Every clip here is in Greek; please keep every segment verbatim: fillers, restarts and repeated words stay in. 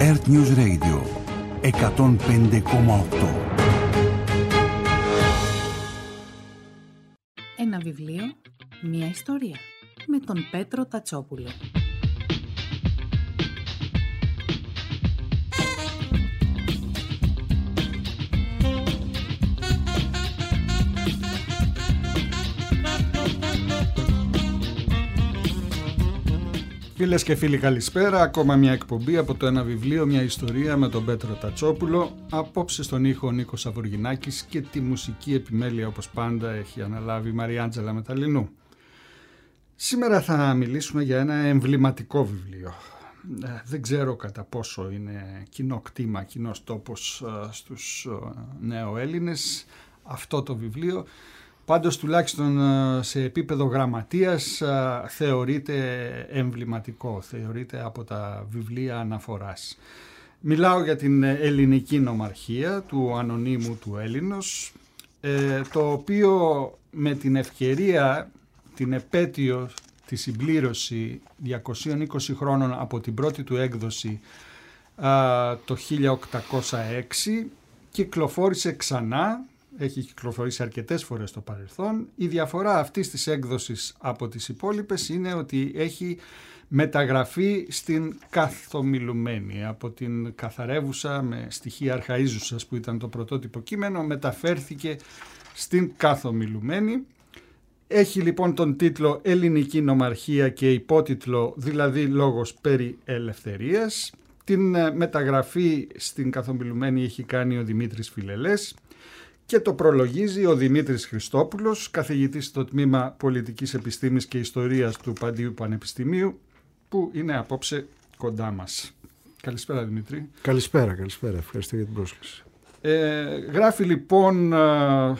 Earth News Radio εκατόν πέντε κόμμα οκτώ. Ένα βιβλίο, μία ιστορία, με τον Πέτρο Τατσόπουλο. Φίλες και φίλοι, καλησπέρα. Ακόμα μια εκπομπή από το Ένα βιβλίο, μια ιστορία με τον Πέτρο Τατσόπουλο. Απόψε στον ήχο ο Νίκος Αβουργινάκης και τη μουσική επιμέλεια, όπως πάντα, έχει αναλάβει η Μαριάντζελα Μεταλλινού. Σήμερα θα μιλήσουμε για ένα εμβληματικό βιβλίο. Δεν ξέρω κατά πόσο είναι κοινό κτήμα, κοινός τόπος στους νεοέλληνες αυτό το βιβλίο. Πάντως τουλάχιστον σε επίπεδο γραμματείας θεωρείται εμβληματικό, θεωρείται από τα βιβλία αναφοράς. Μιλάω για την ελληνική νομαρχία του ανωνύμου του Έλληνος, το οποίο με την ευκαιρία, την επέτειο, τη συμπλήρωση διακοσίων είκοσι χρόνων από την πρώτη του έκδοση το χίλια οκτακόσια έξι κυκλοφόρησε ξανά. Έχει κυκλοφορήσει αρκετές φορές στο παρελθόν. Η διαφορά αυτής της έκδοσης από τις υπόλοιπες είναι ότι έχει μεταγραφεί στην καθομιλουμένη. Από την καθαρεύουσα με στοιχεία αρχαΐζουσας που ήταν το πρωτότυπο κείμενο, μεταφέρθηκε στην καθομιλουμένη. Έχει λοιπόν τον τίτλο «Ελληνική νομαρχία» και υπότιτλο δηλαδή «Λόγος περί ελευθερίας». Την μεταγραφή στην καθομιλουμένη έχει κάνει ο Δημήτρης Φιλελές και το προλογίζει ο Δημήτρης Χριστόπουλος, καθηγητής στο Τμήμα Πολιτικής Επιστήμης και Ιστορίας του Παντίου Πανεπιστημίου, που είναι απόψε κοντά μας. Καλησπέρα, Δημήτρη. Καλησπέρα, καλησπέρα. Ευχαριστώ για την πρόσκληση. Ε, γράφει λοιπόν, ε,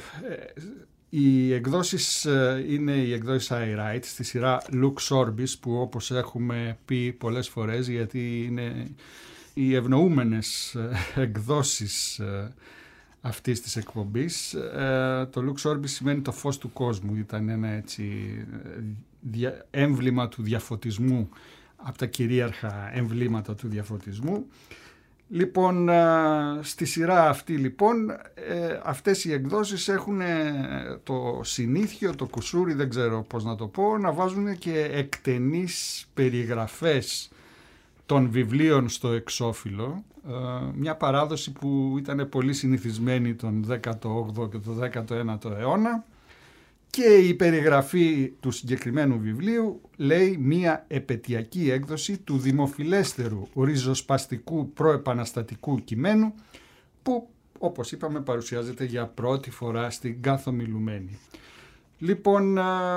οι εκδόσεις ε, είναι οι εκδόσεις I Write στη σειρά Lux Orbis, που όπως έχουμε πει πολλές φορές, γιατί είναι οι ευνοούμενες ε, εκδόσεις ε, αυτής της εκπομπής. Ε, το Lux Orbis σημαίνει το φως του κόσμου. Ήταν ένα έτσι δια, έμβλημα του διαφωτισμού, από τα κυρίαρχα εμβλήματα του διαφωτισμού. Λοιπόν, ε, στη σειρά αυτή λοιπόν, ε, αυτές οι εκδόσεις έχουν το συνήθιο, το κουσούρι, δεν ξέρω πώς να το πω, να βάζουν και εκτενείς περιγραφές των βιβλίων στο εξώφυλλο, μια παράδοση που ήταν πολύ συνηθισμένη τον δέκατο όγδοο και τον δέκατο ένατο αιώνα, και η περιγραφή του συγκεκριμένου βιβλίου λέει μια επετειακή έκδοση του δημοφιλέστερου ριζοσπαστικού προεπαναστατικού κειμένου, που όπως είπαμε παρουσιάζεται για πρώτη φορά στην καθομιλουμένη. Λοιπόν,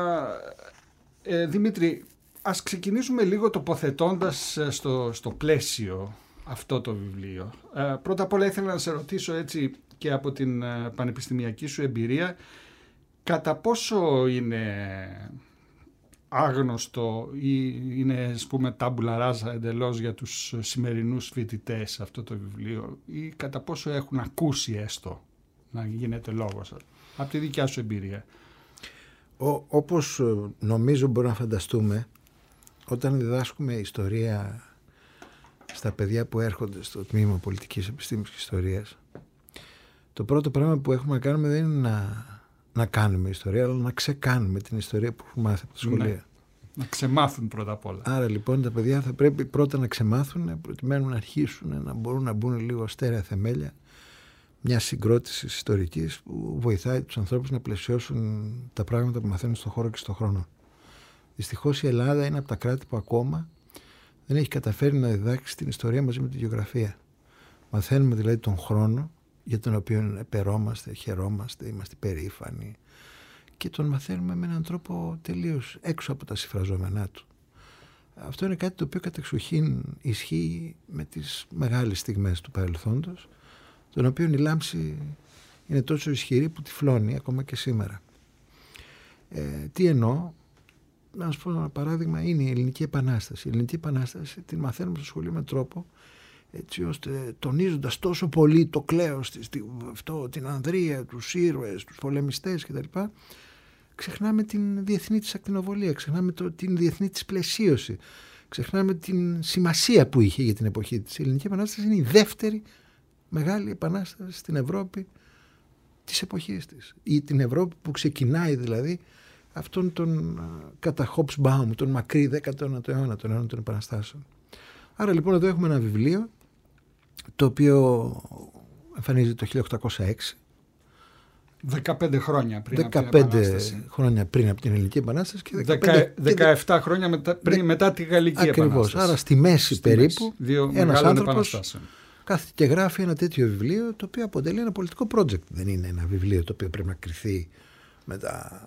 ε, Δημήτρη, ας ξεκινήσουμε λίγο τοποθετώντας στο, στο πλαίσιο αυτό το βιβλίο. Ε, πρώτα απ' όλα ήθελα να σε ρωτήσω, έτσι και από την ε, πανεπιστημιακή σου εμπειρία, κατά πόσο είναι άγνωστο ή είναι, ας πούμε, τάμπουλα ράζα εντελώς για τους σημερινούς φοιτητές αυτό το βιβλίο, ή κατά πόσο έχουν ακούσει έστω να γίνεται λόγος από τη δικιά σου εμπειρία. Ο, όπως νομίζω μπορούμε να φανταστούμε, όταν διδάσκουμε ιστορία στα παιδιά που έρχονται στο Τμήμα Πολιτικής Επιστήμης και Ιστορίας, το πρώτο πράγμα που έχουμε να κάνουμε δεν είναι να, να κάνουμε ιστορία, αλλά να ξεκάνουμε την ιστορία που έχουμε μάθει από τα σχολεία. Ναι, να ξεμάθουν πρώτα απ' όλα. Άρα λοιπόν τα παιδιά θα πρέπει πρώτα να ξεμάθουν, προκειμένου να αρχίσουν να μπορούν να μπουν λίγο στέρεα θεμέλια μια συγκρότηση ιστορικής που βοηθάει τους ανθρώπους να πλαισιώσουν τα πράγματα που μαθαίνουν στον χώρο και στον χρόνο. Δυστυχώς η Ελλάδα είναι από τα κράτη που ακόμα δεν έχει καταφέρει να διδάξει την ιστορία μαζί με τη γεωγραφία. Μαθαίνουμε δηλαδή τον χρόνο για τον οποίο επερόμαστε, χαιρόμαστε, είμαστε περήφανοι, και τον μαθαίνουμε με έναν τρόπο τελείως έξω από τα συμφραζόμενά του. Αυτό είναι κάτι το οποίο κατεξοχήν ισχύει με τις μεγάλες στιγμές του παρελθόντος, τον οποίο η λάμψη είναι τόσο ισχυρή που τυφλώνει ακόμα και σήμερα. Ε, τι εννοώ? Να σας πω ένα παράδειγμα, είναι η Ελληνική Επανάσταση. Η Ελληνική Επανάσταση την μαθαίνουμε στο σχολείο με τρόπο έτσι ώστε, τονίζοντας τόσο πολύ το κλέος της, αυτό, την ανδρεία, τους ήρωες, τους πολεμιστές κτλ., ξεχνάμε την διεθνή της ακτινοβολία, ξεχνάμε το, την διεθνή της πλαισίωση, ξεχνάμε την σημασία που είχε για την εποχή της. Η Ελληνική Επανάσταση είναι η δεύτερη μεγάλη επανάσταση στην Ευρώπη της εποχής της. Ή την Ευρώπη που ξεκινάει δηλαδή αυτόν τον κατά Hobsbawm, τον μακρύ δέκατο αιώνα, τον αιώνα των επαναστάσεων. Άρα λοιπόν εδώ έχουμε ένα βιβλίο το οποίο εμφανίζεται το χίλια οκτακόσια έξι. δεκαπέντε χρόνια πριν δεκαπέντε από την Επανάσταση. χρόνια πριν από την Ελληνική Επανάσταση και δεκαπέντε, δεκαεπτά χρόνια μετά, πριν, δε, μετά τη Γαλλική ακριβώς, Επανάσταση. Άρα στη μέση στη περίπου μέση, ένας άνθρωπος κάθεται και γράφει ένα τέτοιο βιβλίο το οποίο αποτελεί ένα πολιτικό project. Δεν είναι ένα βιβλίο το οποίο πρέπει να κριθεί με, τα,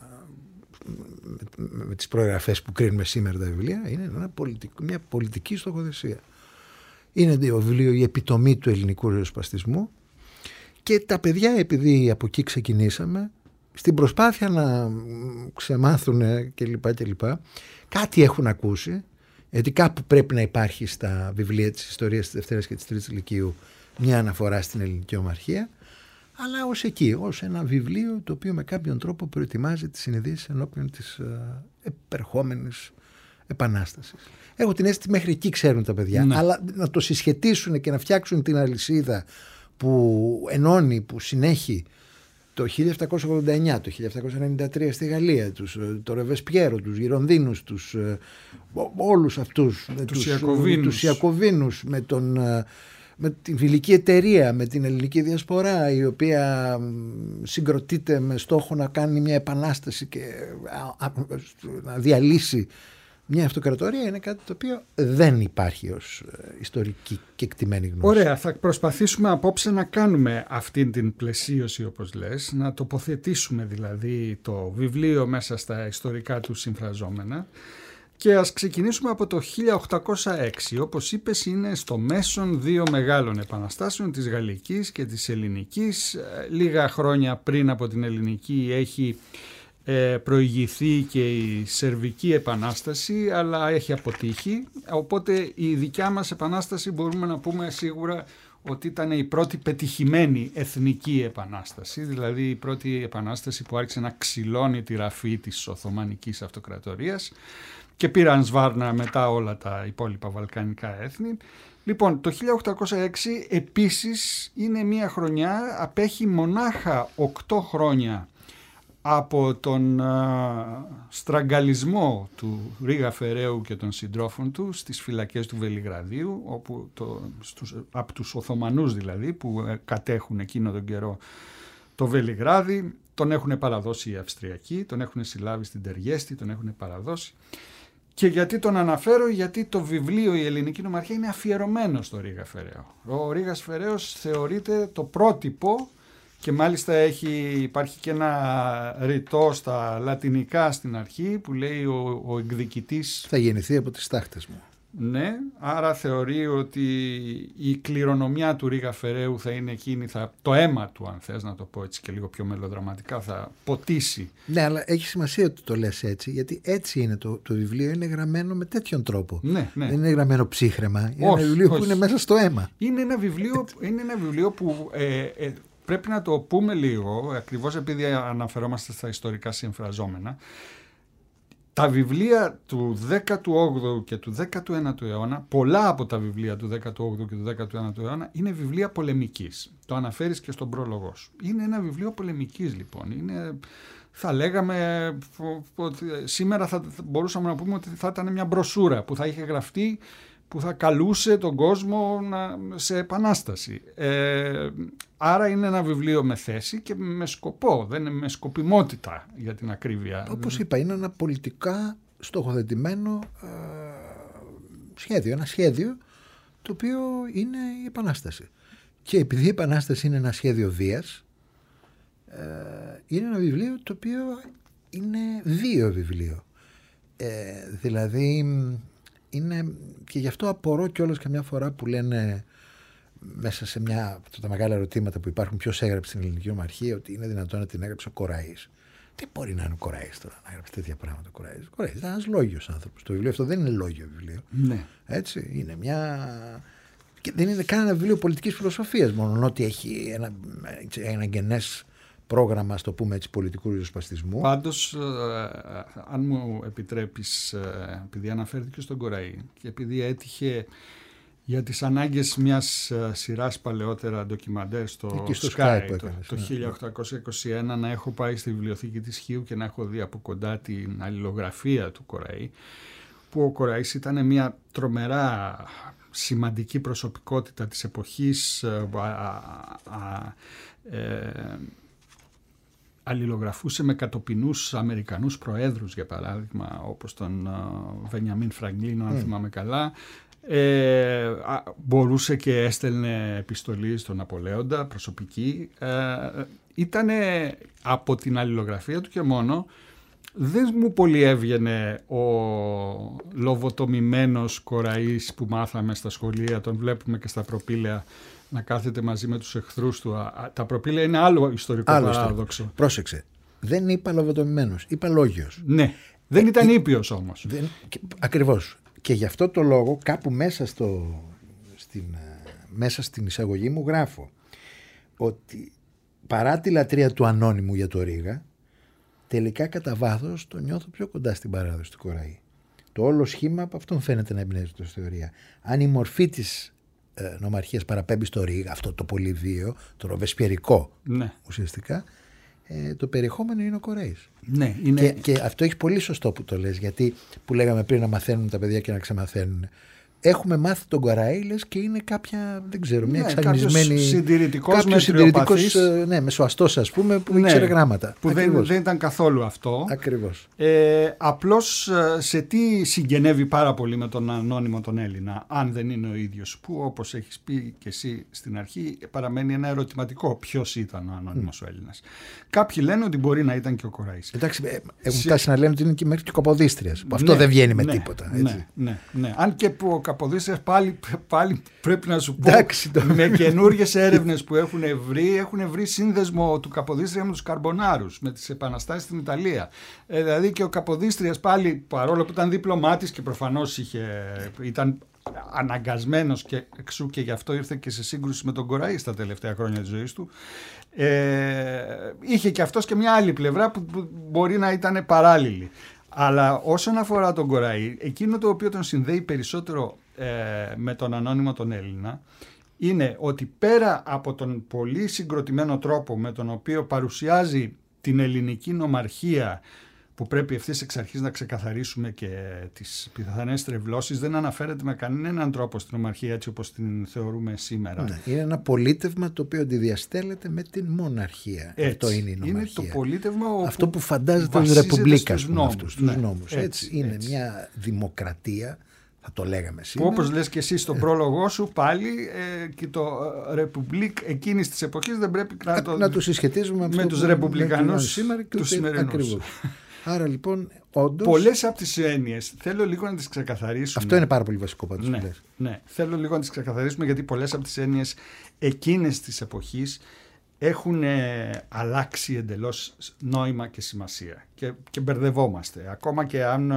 με, με τις προεγραφές που κρίνουμε σήμερα τα βιβλία. Είναι ένα πολιτικό, μια πολιτική στοχοθεσία. Είναι το βιβλίο η επιτομή του ελληνικού ριζοσπαστισμού. Και τα παιδιά, επειδή από εκεί ξεκινήσαμε, στην προσπάθεια να ξεμάθουν κλπ. κλπ. Κάτι έχουν ακούσει, γιατί κάπου πρέπει να υπάρχει στα βιβλία της ιστορίας της Δευτέρας και της Τρίτης Λυκείου μια αναφορά στην ελληνική ομαρχία, αλλά ως εκεί, ως ένα βιβλίο το οποίο με κάποιον τρόπο προετοιμάζει τις συνειδήσεις ενώπιον της επερχόμενης επανάστασης. Έχω την αίσθηση μέχρι εκεί ξέρουν τα παιδιά, ναι. Αλλά να το συσχετίσουν και να φτιάξουν την αλυσίδα που ενώνει, που συνέχει το χίλια επτακόσια ογδόντα εννιά, το χίλια επτακόσια ενενήντα τρία στη Γαλλία, τους, το Ρεβεσπιέρο, τους Γυρονδίνους, τους, όλους αυτούς, τους, τους Ιακωβίνους, με, τον, με την φιλική εταιρεία, με την ελληνική διασπορά, η οποία συγκροτείται με στόχο να κάνει μια επανάσταση και να διαλύσει μια αυτοκρατορία, είναι κάτι το οποίο δεν υπάρχει ως ιστορική κεκτημένη γνώση. Ωραία, θα προσπαθήσουμε απόψε να κάνουμε αυτή την πλαισίωση, όπως λες, να τοποθετήσουμε δηλαδή το βιβλίο μέσα στα ιστορικά του συμφραζόμενα και ας ξεκινήσουμε από το χίλια οκτακόσια έξι. Όπως είπες, είναι στο μέσον δύο μεγάλων επαναστάσεων, της Γαλλικής και της Ελληνικής. Λίγα χρόνια πριν από την Ελληνική έχει προηγηθεί και η Σερβική Επανάσταση, αλλά έχει αποτύχει, οπότε η δικιά μας Επανάσταση μπορούμε να πούμε σίγουρα ότι ήταν η πρώτη πετυχημένη εθνική επανάσταση, δηλαδή η πρώτη επανάσταση που άρχισε να ξυλώνει τη ραφή της Οθωμανικής Αυτοκρατορίας και πήραν σβάρνα μετά όλα τα υπόλοιπα βαλκανικά έθνη. Λοιπόν, το χίλια οκτακόσια έξι επίσης είναι μια χρονιά, απέχει μονάχα οκτώ χρόνια από τον α, στραγγαλισμό του Ρίγα Φεραίου και των συντρόφων του στις φυλακές του Βελιγραδίου, όπου το, στους, από τους Οθωμανούς δηλαδή που ε, κατέχουν εκείνο τον καιρό το Βελιγράδι, τον έχουν παραδώσει οι Αυστριακοί, τον έχουν συλλάβει στην Τεργέστη, τον έχουν παραδώσει. Και γιατί τον αναφέρω, γιατί το βιβλίο «Η Ελληνική Νομαρχία» είναι αφιερωμένο στο Ρίγα Φεραίου. Ο Ρίγας Φεραίος θεωρείται το πρότυπο. Και μάλιστα έχει, υπάρχει και ένα ρητό στα λατινικά στην αρχή που λέει ο, ο εκδικητής θα γεννηθεί από τις τάχτες μου. Ναι, άρα θεωρεί ότι η κληρονομιά του Ρίγα Φεραίου θα είναι εκείνη, θα, το αίμα του, αν θες να το πω έτσι και λίγο πιο μελοδραματικά, θα ποτίσει. Ναι, αλλά έχει σημασία ότι το λες έτσι, γιατί έτσι είναι το, το βιβλίο, είναι γραμμένο με τέτοιον τρόπο. Ναι, ναι. Δεν είναι γραμμένο ψύχρεμα, είναι όχι, ένα βιβλίο όχι. που είναι μέσα στο αίμα. Είναι ένα βιβλίο, είναι ένα βιβλίο που... Ε, ε, πρέπει να το πούμε λίγο, ακριβώς επειδή αναφερόμαστε στα ιστορικά συμφραζόμενα. Τα βιβλία του δέκατου όγδοου και του δέκατου ένατου αιώνα, πολλά από τα βιβλία του δέκατου όγδοου και του δέκατου ένατου αιώνα είναι βιβλία πολεμικής. Το αναφέρεις και στον πρόλογο σου. Είναι ένα βιβλίο πολεμικής λοιπόν. Είναι, θα λέγαμε, ότι σήμερα θα μπορούσαμε να πούμε ότι θα ήταν μια μπροσούρα που θα είχε γραφτεί, που θα καλούσε τον κόσμο να, σε επανάσταση. Ε, άρα είναι ένα βιβλίο με θέση και με σκοπό, δεν είναι με σκοπιμότητα για την ακρίβεια. Όπως είπα, είναι ένα πολιτικά στοχοθετημένο ε, σχέδιο, ένα σχέδιο το οποίο είναι η επανάσταση. Και επειδή η επανάσταση είναι ένα σχέδιο βίας, ε, είναι ένα βιβλίο το οποίο είναι δύο βιβλίο. Ε, δηλαδή... Είναι, και γι' αυτό απορώ κιόλας καμιά φορά που λένε μέσα σε μια από τα μεγάλα ερωτήματα που υπάρχουν, ποιος έγραψε στην Ελληνική Ομαρχία, ότι είναι δυνατόν να την έγραψε ο Κοραής. Τι μπορεί να είναι ο Κοραής τώρα, να έγραψε τέτοια πράγματα ο Κοραής. Ο Κοραής ήταν ένας λόγιος άνθρωπος. Το βιβλίο αυτό δεν είναι λόγιο βιβλίο. Ναι. Έτσι, είναι μια... Και δεν είναι καν ένα βιβλίο πολιτικής φιλοσοφίας, μόνο ότι έχει ένα, ένα γενές πρόγραμμα, ας το πούμε έτσι, πολιτικού ριζοσπαστισμού. Πάντως, ε, αν μου επιτρέπεις, ε, επειδή αναφέρθηκε στον Κοραή και επειδή έτυχε για τις ανάγκες μιας ε, σειράς παλαιότερα ντοκιμαντέρ στο, στο Sky, Sky το, έκανες, το ναι. χίλια οκτακόσια είκοσι ένα, να έχω πάει στη βιβλιοθήκη της Χίου και να έχω δει από κοντά την αλληλογραφία του Κοραή, που ο Κοραής ήταν μια τρομερά σημαντική προσωπικότητα της εποχής, α, α, α, ε, αλληλογραφούσε με κατοπινούς Αμερικανούς προέδρους, για παράδειγμα, όπως τον Βενιαμίν Φραγκλίνο, αν mm. θυμάμαι καλά. Ε, α, μπορούσε και έστελνε επιστολή στον Ναπολέοντα, προσωπική. Ε, ήτανε από την αλληλογραφία του και μόνο. Δεν μου πολύ έβγαινε ο λοβοτομημένος Κοραής που μάθαμε στα σχολεία, τον βλέπουμε και στα προπήλαια να κάθεται μαζί με τους εχθρούς του. Τα προπήλαια είναι άλλο ιστορικό άλλο παράδοξο. Ιστορικό. Πρόσεξε, δεν είπα λοβοτομημένος, είπα λόγιος. Ναι, δεν ήταν ε, ήπιος όμως. Δεν, ακριβώς. Και γι' αυτό το λόγο κάπου μέσα, στο, στην, μέσα στην εισαγωγή μου γράφω ότι παρά τη λατρεία του ανώνυμου για το Ρήγα, τελικά κατά βάθος το νιώθω πιο κοντά στην παράδοση του Κοραή. Το όλο σχήμα από αυτόν φαίνεται να εμπνέεται στη θεωρία. Αν η μορφή της ε, νομαρχίας παραπέμπει στο Ρήγα, αυτό το πολύ βίαιο, το ροβεσπιερικό ναι. ουσιαστικά, ε, το περιεχόμενο είναι ο Κοραής. Ναι, είναι... και, και αυτό έχει πολύ σωστό που το λες, γιατί που λέγαμε πριν να μαθαίνουν τα παιδιά και να ξεμαθαίνουν. Έχουμε μάθει τον Κοραή, λες, και είναι κάποια, δεν ξέρω, μια ναι, εξαγνισμένη. Συντηρητικός, μετριοπαθής. Ναι, μεσοαστός, ας πούμε, που ναι, ήξερε γράμματα. Που δεν, δεν ήταν καθόλου αυτό. Ακριβώς. Ε, απλώς σε τι συγγενεύει πάρα πολύ με τον ανώνυμο τον Έλληνα, αν δεν είναι ο ίδιος, που όπως έχεις πει και εσύ στην αρχή, παραμένει ένα ερωτηματικό. Ποιος ήταν ο ανώνυμος mm. ο Έλληνας. Κάποιοι λένε ότι μπορεί να ήταν και ο Κοραής. Εντάξει, έχουν φτάσει σε... να λένε ότι είναι και μέχρι και ο Καποδίστριας. Που αυτό ναι, δεν βγαίνει με ναι, τίποτα. Έτσι. Ναι, ναι, ναι. Αν και που ο Καποδίστριας πάλι, πάλι πρέπει να σου πω, εντάξει, το... με καινούργιες έρευνες που έχουν βρει, έχουν βρει σύνδεσμο του Καποδίστρια με τους Καρμπονάρους, με τις επαναστάσεις στην Ιταλία. Ε, δηλαδή και ο Καποδίστριας πάλι, παρόλο που ήταν διπλωμάτης και προφανώς είχε, ήταν αναγκασμένος και εξού και γι' αυτό ήρθε και σε σύγκρουση με τον Κοραή στα τελευταία χρόνια της ζωής του, ε, είχε και αυτός και μια άλλη πλευρά που, που μπορεί να ήταν παράλληλη. Αλλά όσον αφορά τον Κοραή, εκείνο το οποίο τον συνδέει περισσότερο ε, με τον ανώνυμο τον Έλληνα είναι ότι πέρα από τον πολύ συγκροτημένο τρόπο με τον οποίο παρουσιάζει την ελληνική νομαρχία, που πρέπει ευθύς εξ αρχής να ξεκαθαρίσουμε και τις πιθανές τρευλώσεις, δεν αναφέρεται με κανέναν τρόπο στην νομαρχία έτσι όπως την θεωρούμε σήμερα. Ναι, είναι ένα πολίτευμα το οποίο αντιδιαστέλλεται με την μοναρχία. Έτσι, αυτό είναι η νομαρχία. Είναι το πολίτευμα αυτό που φαντάζεται ως ρεπουμπλίκα στους νόμους. Αυτούς, ναι, τους νόμους. Έτσι, έτσι, είναι έτσι. Μια δημοκρατία, θα το λέγαμε σήμερα. Όπως λες και εσύ στον πρόλογό σου πάλι, ε, και το ρεπουμπλίκ εκείνης της εποχής δεν πρέπει να, το, να το συσχετίζουμε με, με τους ρεπουμπλικανούς σήμερα και τους σημερινούς. Άρα λοιπόν, όντως... Πολλές από τις έννοιες θέλω λίγο να τις ξεκαθαρίσουμε. Αυτό είναι πάρα πολύ βασικό πάντως. Ναι, ναι, θέλω λίγο να τις ξεκαθαρίσουμε, γιατί πολλές από τις έννοιες εκείνες της εποχής έχουν ε, αλλάξει εντελώς νόημα και σημασία και, και μπερδευόμαστε. Ακόμα και αν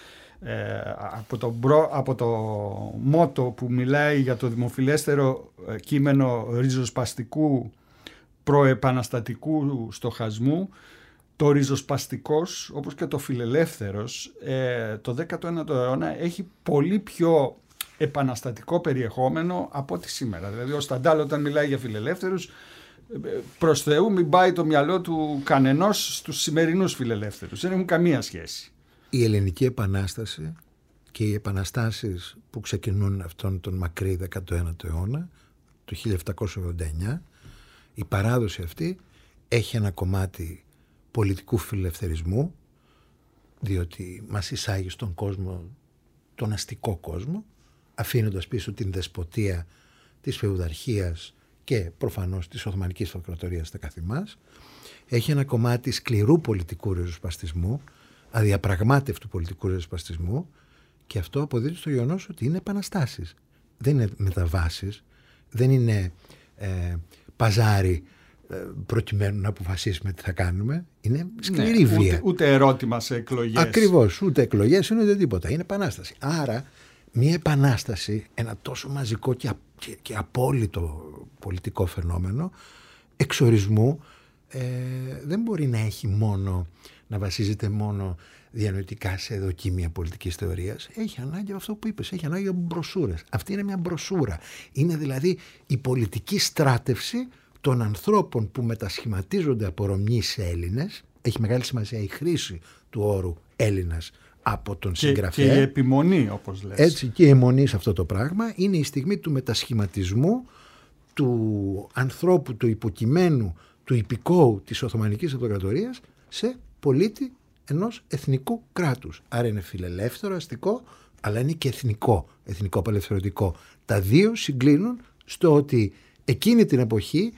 ε, από, το μπρο, από το μότο που μιλάει για το δημοφιλέστερο κείμενο ριζοσπαστικού προεπαναστατικού στοχασμού, το ριζοσπαστικός, όπως και το φιλελεύθερος, ε, το δέκατο ένατο αιώνα έχει πολύ πιο επαναστατικό περιεχόμενο από ό,τι σήμερα. Δηλαδή ο Σταντάλ όταν μιλάει για φιλελεύθερους, προς Θεού μην πάει το μυαλό του κανενός στους σημερινούς φιλελεύθερους. Δεν έχουν καμία σχέση. Η Ελληνική Επανάσταση και οι επαναστάσεις που ξεκινούν αυτόν τον μακρύ δέκατο ένατο αιώνα, το χίλια επτακόσια ογδόντα εννιά, η παράδοση αυτή έχει ένα κομμάτι πολιτικού φιλελευθερισμού, διότι μας εισάγει στον κόσμο, τον αστικό κόσμο, αφήνοντας πίσω την δεσποτεία της φεουδαρχίας και προφανώς της Οθωμανικής Αυτοκρατορίας στα καθημάς. Έχει ένα κομμάτι σκληρού πολιτικού ριζοσπαστισμού, αδιαπραγμάτευτου πολιτικού ριζοσπαστισμού, και αυτό αποδίδει στο γεγονός ότι είναι επαναστάσεις. Δεν είναι μεταβάσεις, δεν είναι ε, παζάρι προκειμένου να αποφασίσουμε τι θα κάνουμε. Είναι σκληρή ναι, βία. Ούτε, ούτε ερώτημα σε εκλογές. Ακριβώς, ούτε εκλογές είναι ούτε τίποτα. Είναι επανάσταση. Άρα μια επανάσταση, ένα τόσο μαζικό και, και, και απόλυτο πολιτικό φαινόμενο, εξορισμού ε, δεν μπορεί να έχει μόνο, να βασίζεται μόνο διανοητικά σε δοκίμια πολιτικής θεωρίας. Έχει ανάγκη από αυτό που είπες, έχει ανάγκη από μπροσούρες. Αυτή είναι μια μπροσούρα. Είναι δηλαδή η πολιτική στράτευση των ανθρώπων που μετασχηματίζονται από Ρωμιοί σε Έλληνες. Έχει μεγάλη σημασία η χρήση του όρου Έλληνας από τον και, συγγραφέα. Και η επιμονή, όπως λες. Έτσι, και η αιμονή σε αυτό το πράγμα είναι η στιγμή του μετασχηματισμού του ανθρώπου, του υποκειμένου, του υπηκόου της Οθωμανικής Αυτοκρατορίας σε πολίτη ενός εθνικού κράτους. Άρα είναι φιλελεύθερο, αστικό, αλλά είναι και εθνικό, εθνικό απελευθερωτικό. Τα δύο συγκλίνουν στο ότι εκείνη την εποχή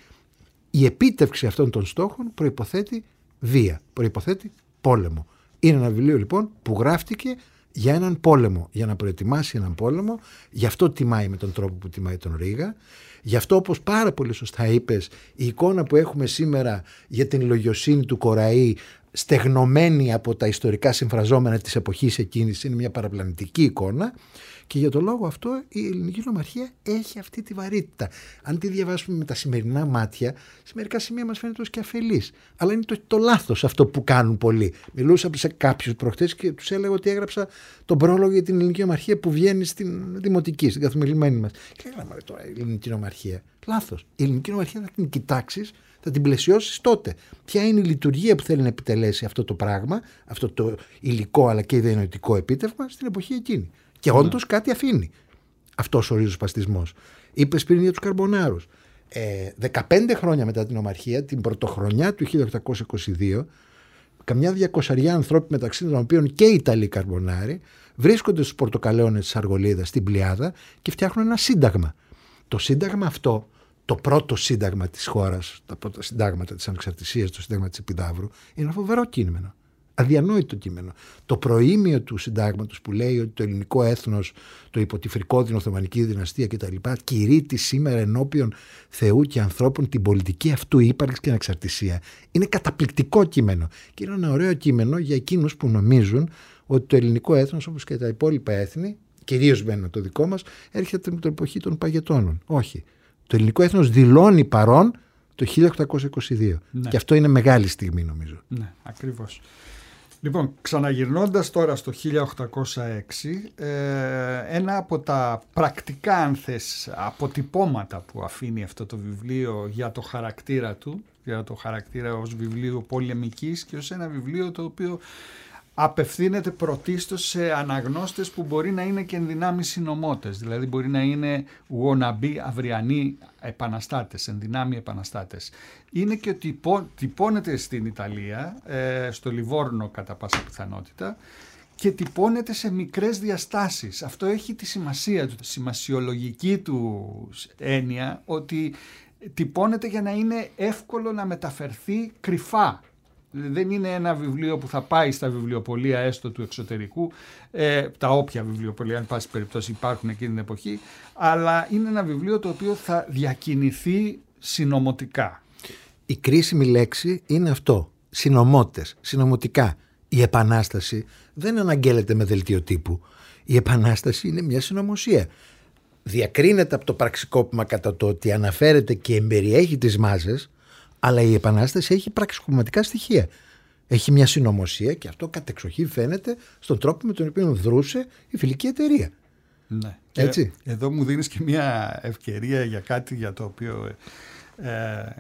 η επίτευξη αυτών των στόχων προϋποθέτει βία, προϋποθέτει πόλεμο. Είναι ένα βιβλίο λοιπόν που γράφτηκε για έναν πόλεμο, για να προετοιμάσει έναν πόλεμο. Γι' αυτό τιμάει με τον τρόπο που τιμάει τον Ρήγα. Γι' αυτό, όπως πάρα πολύ σωστά είπες, η εικόνα που έχουμε σήμερα για την λογιοσύνη του Κοραή, στεγνωμένη από τα ιστορικά συμφραζόμενα της εποχής εκείνης, είναι μια παραπλανητική εικόνα. Και για τον λόγο αυτό η ελληνική νομαρχία έχει αυτή τη βαρύτητα. Αν τη διαβάσουμε με τα σημερινά μάτια, σε μερικά σημεία μας φαίνεται ως και αφελής. Αλλά είναι το, το λάθος αυτό που κάνουν πολλοί. Μιλούσα σε κάποιους προχτές και τους έλεγα ότι έγραψα τον πρόλογο για την ελληνική νομαρχία που βγαίνει στην δημοτική, στην καθημερινή μας. Και λέγαμε τώρα η ελληνική νομαρχία. Λάθος. Η ελληνική νομαρχία θα την κοιτάξεις, θα την πλαισιώσεις τότε. Ποια είναι η λειτουργία που θέλει να επιτελέσει αυτό το πράγμα, αυτό το υλικό αλλά και ιδενοητικό επίτευγμα στην εποχή εκείνη. Και όντως κάτι αφήνει αυτός ο ριζοσπαστισμός. Είπες πριν για τους Καρμπονάρους. Ε, δεκαπέντε χρόνια μετά την ομαρχία, την πρωτοχρονιά του χίλια οκτακόσια είκοσι δύο, καμιά διακοσαριά ανθρώποι, μεταξύ των οποίων και οι Ιταλοί Καρμπονάροι, βρίσκονται στους πορτοκαλαιώνες της Αργολίδας στην Πλιάδα και φτιάχνουν ένα σύνταγμα. Το σύνταγμα αυτό, το πρώτο σύνταγμα της χώρας, τα πρώτα συντάγματα της ανεξαρτησίας, το σύνταγμα της Επιδαύρου, είναι ένα φοβερό κείμενο. Αδιανόητο κείμενο. Το προήμιο του συντάγματος που λέει ότι το ελληνικό έθνος, το υποτυφρικό, την Οθωμανική δυναστεία κτλ. Κηρύττει σήμερα ενώπιον Θεού και ανθρώπων την πολιτική αυτού ύπαρξη και ανεξαρτησία. Είναι καταπληκτικό κείμενο. Και είναι ένα ωραίο κείμενο για εκείνους που νομίζουν ότι το ελληνικό έθνος, όπως και τα υπόλοιπα έθνη, κυρίως με το δικό μας, έρχεται με την εποχή των παγετώνων. Όχι. Το ελληνικό έθνος δηλώνει παρόν το χίλια οκτακόσια είκοσι δύο. Ναι. Και αυτό είναι μεγάλη στιγμή, νομίζω. Ναι, ακριβώς. Λοιπόν, ξαναγυρνώντας τώρα στο χίλια οκτακόσια έξι, ε, ένα από τα πρακτικά, αν θες, αποτυπώματα που αφήνει αυτό το βιβλίο για το χαρακτήρα του, για το χαρακτήρα ως βιβλίο πολεμικής και ως ένα βιβλίο το οποίο απευθύνεται πρωτίστως σε αναγνώστες που μπορεί να είναι και ενδυνάμει συνωμότες, δηλαδή μπορεί να είναι wannabe αυριανοί επαναστάτες, ενδυνάμει επαναστάτες. Είναι και ότι τυπώνεται στην Ιταλία, στο Λιβόρνο κατά πάσα πιθανότητα, και τυπώνεται σε μικρές διαστάσεις. Αυτό έχει τη σημασία του, τη σημασιολογική του έννοια, ότι τυπώνεται για να είναι εύκολο να μεταφερθεί κρυφά. Δεν είναι ένα βιβλίο που θα πάει στα βιβλιοπωλεία έστω του εξωτερικού, ε, τα όποια βιβλιοπωλεία, αν πάση περιπτώσει υπάρχουν εκείνη την εποχή, αλλά είναι ένα βιβλίο το οποίο θα διακινηθεί συνωμοτικά. Η κρίσιμη λέξη είναι αυτό, συνωμότες, συνωμοτικά. Η Επανάσταση δεν αναγγέλλεται με δελτίο τύπου. Η Επανάσταση είναι μια συνωμοσία. Διακρίνεται από το πραξικόπημα κατά το ότι αναφέρεται και εμπεριέχει τις μάζες, αλλά η Επανάσταση έχει πραξικοπηματικά στοιχεία. Έχει μια συνωμοσία και αυτό κατεξοχή φαίνεται στον τρόπο με τον οποίο δρούσε η φιλική εταιρεία. Ναι. Έτσι. Και εδώ μου δίνεις και μια ευκαιρία για κάτι για το οποίο ε,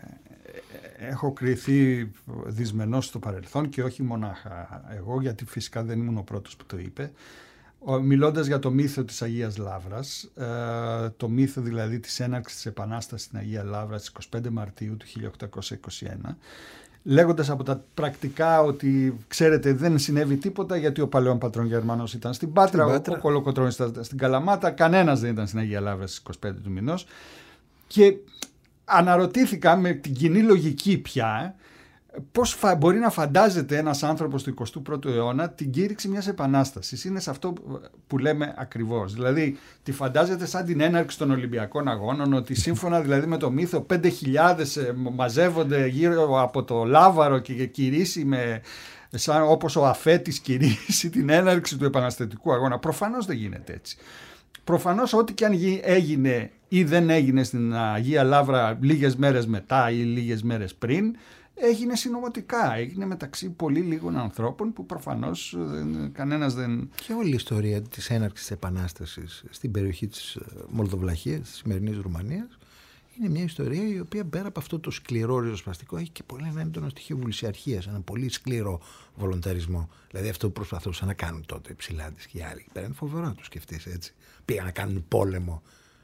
έχω κριθεί δυσμενός στο παρελθόν και όχι μονάχα εγώ, γιατί φυσικά δεν ήμουν ο πρώτος που το είπε. Μιλώντας για το μύθο της Αγίας Λαύρας, το μύθο δηλαδή της έναρξης της Επανάστασης στην Αγία Λαύρα στις εικοστή πέμπτη Μαρτίου του χίλια οκτακόσια είκοσι ένα, λέγοντας από τα πρακτικά ότι ξέρετε δεν συνέβη τίποτα γιατί ο παλαιόν πατρόν Γερμανός ήταν στην Πάτρα, στην Πάτρα. Ο Κολοκοτρώνης ήταν στην Καλαμάτα, κανένας δεν ήταν στην Αγία Λαύρα στις εικοστή πέμπτη του μηνός, και αναρωτήθηκα με την κοινή λογική πια πώς φα... μπορεί να φαντάζεται ένας άνθρωπος του εικοστού πρώτου αιώνα την κήρυξη μιας επανάστασης. Είναι σε αυτό που λέμε ακριβώς. Δηλαδή, τη φαντάζεται σαν την έναρξη των Ολυμπιακών Αγώνων, ότι σύμφωνα δηλαδή με το μύθο πέντε χιλιάδες μαζεύονται γύρω από το Λάβαρο και κηρύσει με... σαν όπως ο αφέτης κηρύσει την έναρξη του επαναστατικού αγώνα. Προφανώς δεν γίνεται έτσι. Προφανώς ό,τι και αν έγινε ή δεν έγινε στην Αγία Λαύρα λίγες μέρες μετά ή λίγες μέρες πριν, έγινε συνωμοτικά, έγινε μεταξύ πολύ λίγων ανθρώπων που προφανώς δεν, κανένας δεν... Και όλη η ιστορία της έναρξης της Επανάστασης στην περιοχή της Μολδοβλαχίας, της σημερινής Ρουμανίας, είναι μια ιστορία η οποία πέρα από αυτό το σκληρό ριζοσπαστικό έχει και πολύ ένα έντονο στοιχείο βουλησιαρχίας, ένα πολύ σκληρό βολονταρισμό. Δηλαδή αυτό που προσπαθούσαν να κάνουν τότε οι Ψηλάντες και οι άλλοι. Πέρα είναι φοβερό να το σκεφτείς έτσι. Πήγαν να κάνουν πόλεμο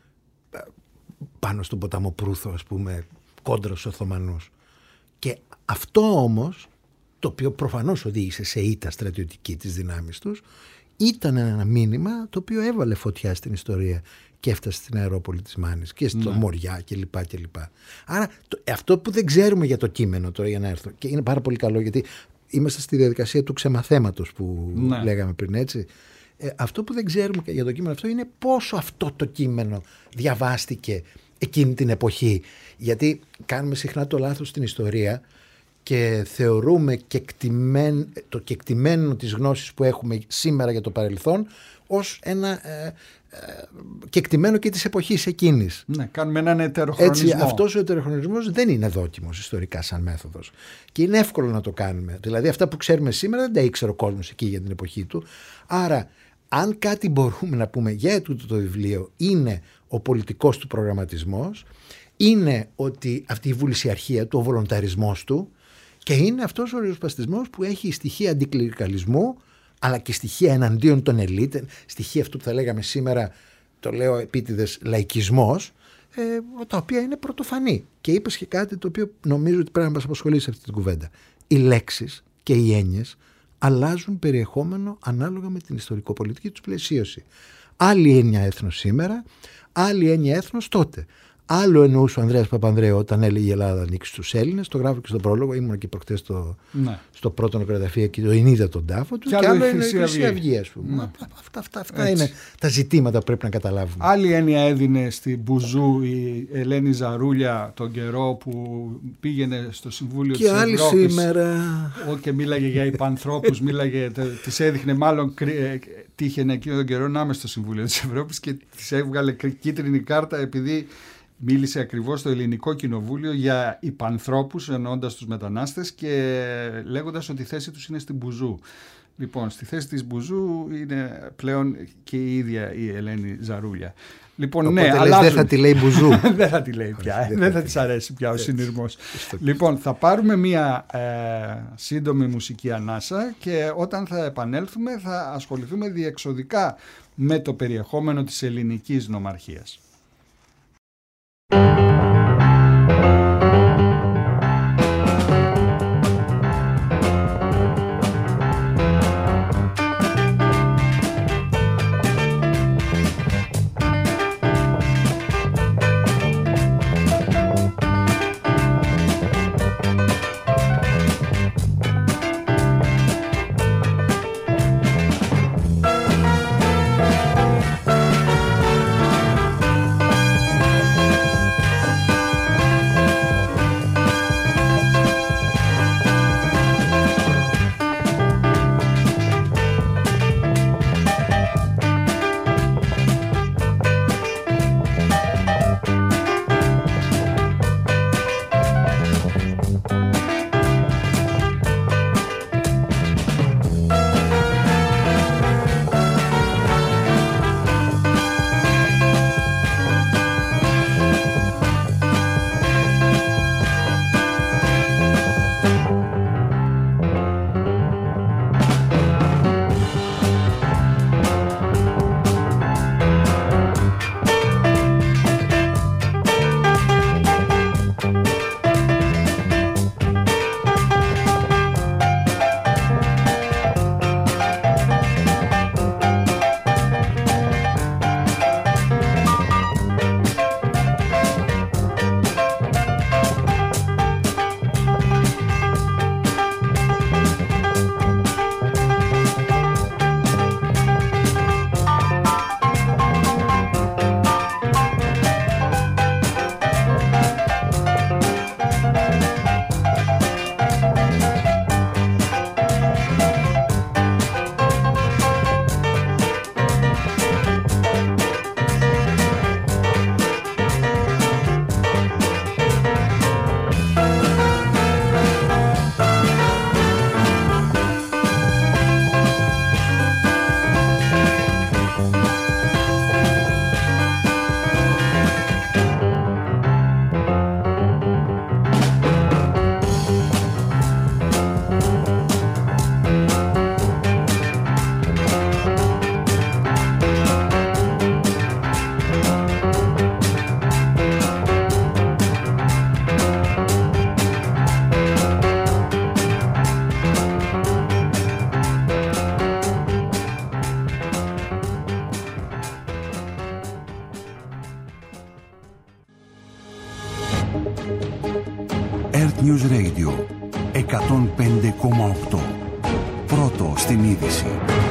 πάνω στον ποταμό Προύθο, ας πούμε, κόντρα στους Οθωμανούς. Και αυτό όμως, το οποίο προφανώς οδήγησε σε ήττα στρατιωτική της δυνάμεις τους, ήταν ένα μήνυμα το οποίο έβαλε φωτιά στην ιστορία και έφτασε στην αερόπολη της Μάνης και στο ναι. Μοριά κλπ. κλπ. Άρα το, αυτό που δεν ξέρουμε για το κείμενο τώρα, για να έρθω, και είναι πάρα πολύ καλό γιατί είμαστε στη διαδικασία του ξεμαθέματος που ναι. λέγαμε πριν, έτσι. Ε, αυτό που δεν ξέρουμε για το κείμενο αυτό είναι πόσο αυτό το κείμενο διαβάστηκε εκείνη την εποχή. Γιατί κάνουμε συχνά το λάθος στην ιστορία και θεωρούμε κεκτημένο, το κεκτημένο της γνώσης που έχουμε σήμερα για το παρελθόν ως ένα ε, ε, κεκτημένο και της εποχής εκείνης. Ναι, κάνουμε έναν ετεροχρονισμό. Έτσι, αυτός ο ετεροχρονισμός δεν είναι δόκιμος ιστορικά σαν μέθοδος. Και είναι εύκολο να το κάνουμε. Δηλαδή αυτά που ξέρουμε σήμερα δεν τα ήξερε ο κόσμος εκεί για την εποχή του. Άρα αν κάτι μπορούμε να πούμε για τούτο το βιβλίο είναι ο πολιτικός του προγραμματισμός, είναι ότι αυτή η βουλησιαρχία του, ο βολονταρισμός του, και είναι αυτός ο ριζοσπαστισμός που έχει στοιχεία αντικληρικαλισμού αλλά και στοιχεία εναντίον των ελίτ, στοιχεία αυτού που θα λέγαμε σήμερα, το λέω επίτηδες, λαϊκισμός, ε, τα οποία είναι πρωτοφανή. Και είπες και κάτι το οποίο νομίζω ότι πρέπει να μας απασχολήσει σε αυτή την κουβέντα. Οι λέξεις και οι έννοιες αλλάζουν περιεχόμενο ανάλογα με την ιστορικοπολιτική τους πλαισίωση. Άλλη έννοια έθνος σήμερα, άλλη έννοια έθνος τότε. Άλλο εννοούσε ο Ανδρέας Παπανδρέου όταν έλεγε η Ελλάδα ανήκει στους Έλληνες, το γράφω και στον πρόλογο, ήμουν και προχτές στο, ναι. στο πρώτο νεκροταφείο και το είδα τον τάφο του. Και, και άλλο είναι η Χρυσή Αυγή, ας πούμε. Ναι. Αυτά, αυτά, αυτά είναι τα ζητήματα που πρέπει να καταλάβουμε. Άλλη έννοια έδινε στην Μπουζού η Ελένη Ζαρούλια τον καιρό που πήγαινε στο Συμβούλιο και της Ευρώπης. Και άλλη σήμερα. Και μίλαγε για υπανθρώπους, μίλαγε, της έδειχνε μάλλον τύχαινε εκείνο τον καιρό να είμαι στο Συμβούλιο της Ευρώπης και της έβγαλε κίτρινη κάρτα επειδή μίλησε ακριβώς στο Ελληνικό Κοινοβούλιο για υπανθρώπους, εννοώντας τους μετανάστες και λέγοντας ότι η θέση τους είναι στην Μπουζού. Λοιπόν, στη θέση της Μπουζού είναι πλέον και η ίδια η Ελένη Ζαρούλια. Λοιπόν, οπότε ναι, λες, αλλάζουν. δεν θα τη λέει Μπουζού. δεν θα τη λέει πια. δεν θα της αρέσει πια ο συνειρμός. Λοιπόν, θα πάρουμε μία ε, σύντομη μουσική ανάσα και όταν θα επανέλθουμε θα ασχοληθούμε διεξοδικά με το περιεχόμενο της ελληνικής νομαρχίας. Earth News Radio εκατόν πέντε κόμμα οκτώ. Πρώτο στην είδηση.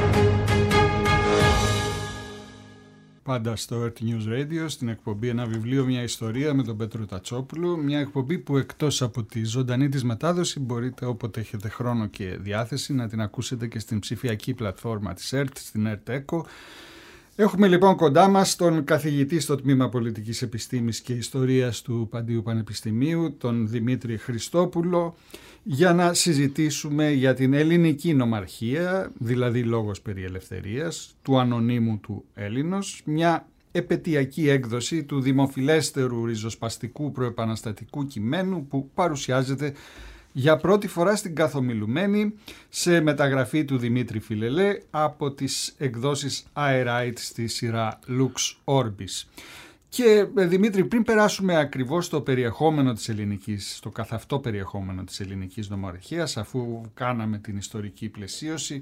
Πάντα στο Earth News Radio, στην εκπομπή «Ένα βιβλίο, μια ιστορία» με τον Πέτρο Τατσόπουλο. Μια εκπομπή που εκτός από τη ζωντανή της μετάδοση μπορείτε όποτε έχετε χρόνο και διάθεση να την ακούσετε και στην ψηφιακή πλατφόρμα της Earth, στην Earth Echo. Έχουμε λοιπόν κοντά μας τον καθηγητή στο Τμήμα Πολιτικής Επιστήμης και Ιστορίας του Παντίου Πανεπιστημίου, τον Δημήτρη Χριστόπουλο, για να συζητήσουμε για την ελληνική νομαρχία, δηλαδή λόγος περί ελευθερίας, του ανωνύμου του Έλληνος, μια επετειακή έκδοση του δημοφιλέστερου ριζοσπαστικού προεπαναστατικού κειμένου που παρουσιάζεται για πρώτη φορά στην Καθομιλουμένη σε μεταγραφή του Δημήτρη Φιλελέ από τις εκδόσεις Aerite στη σειρά Lux Orbis. Και Δημήτρη, πριν περάσουμε ακριβώς στο περιεχόμενο της ελληνικής, στο καθ' αυτό περιεχόμενο της ελληνικής νομαρχίας, αφού κάναμε την ιστορική πλαισίωση,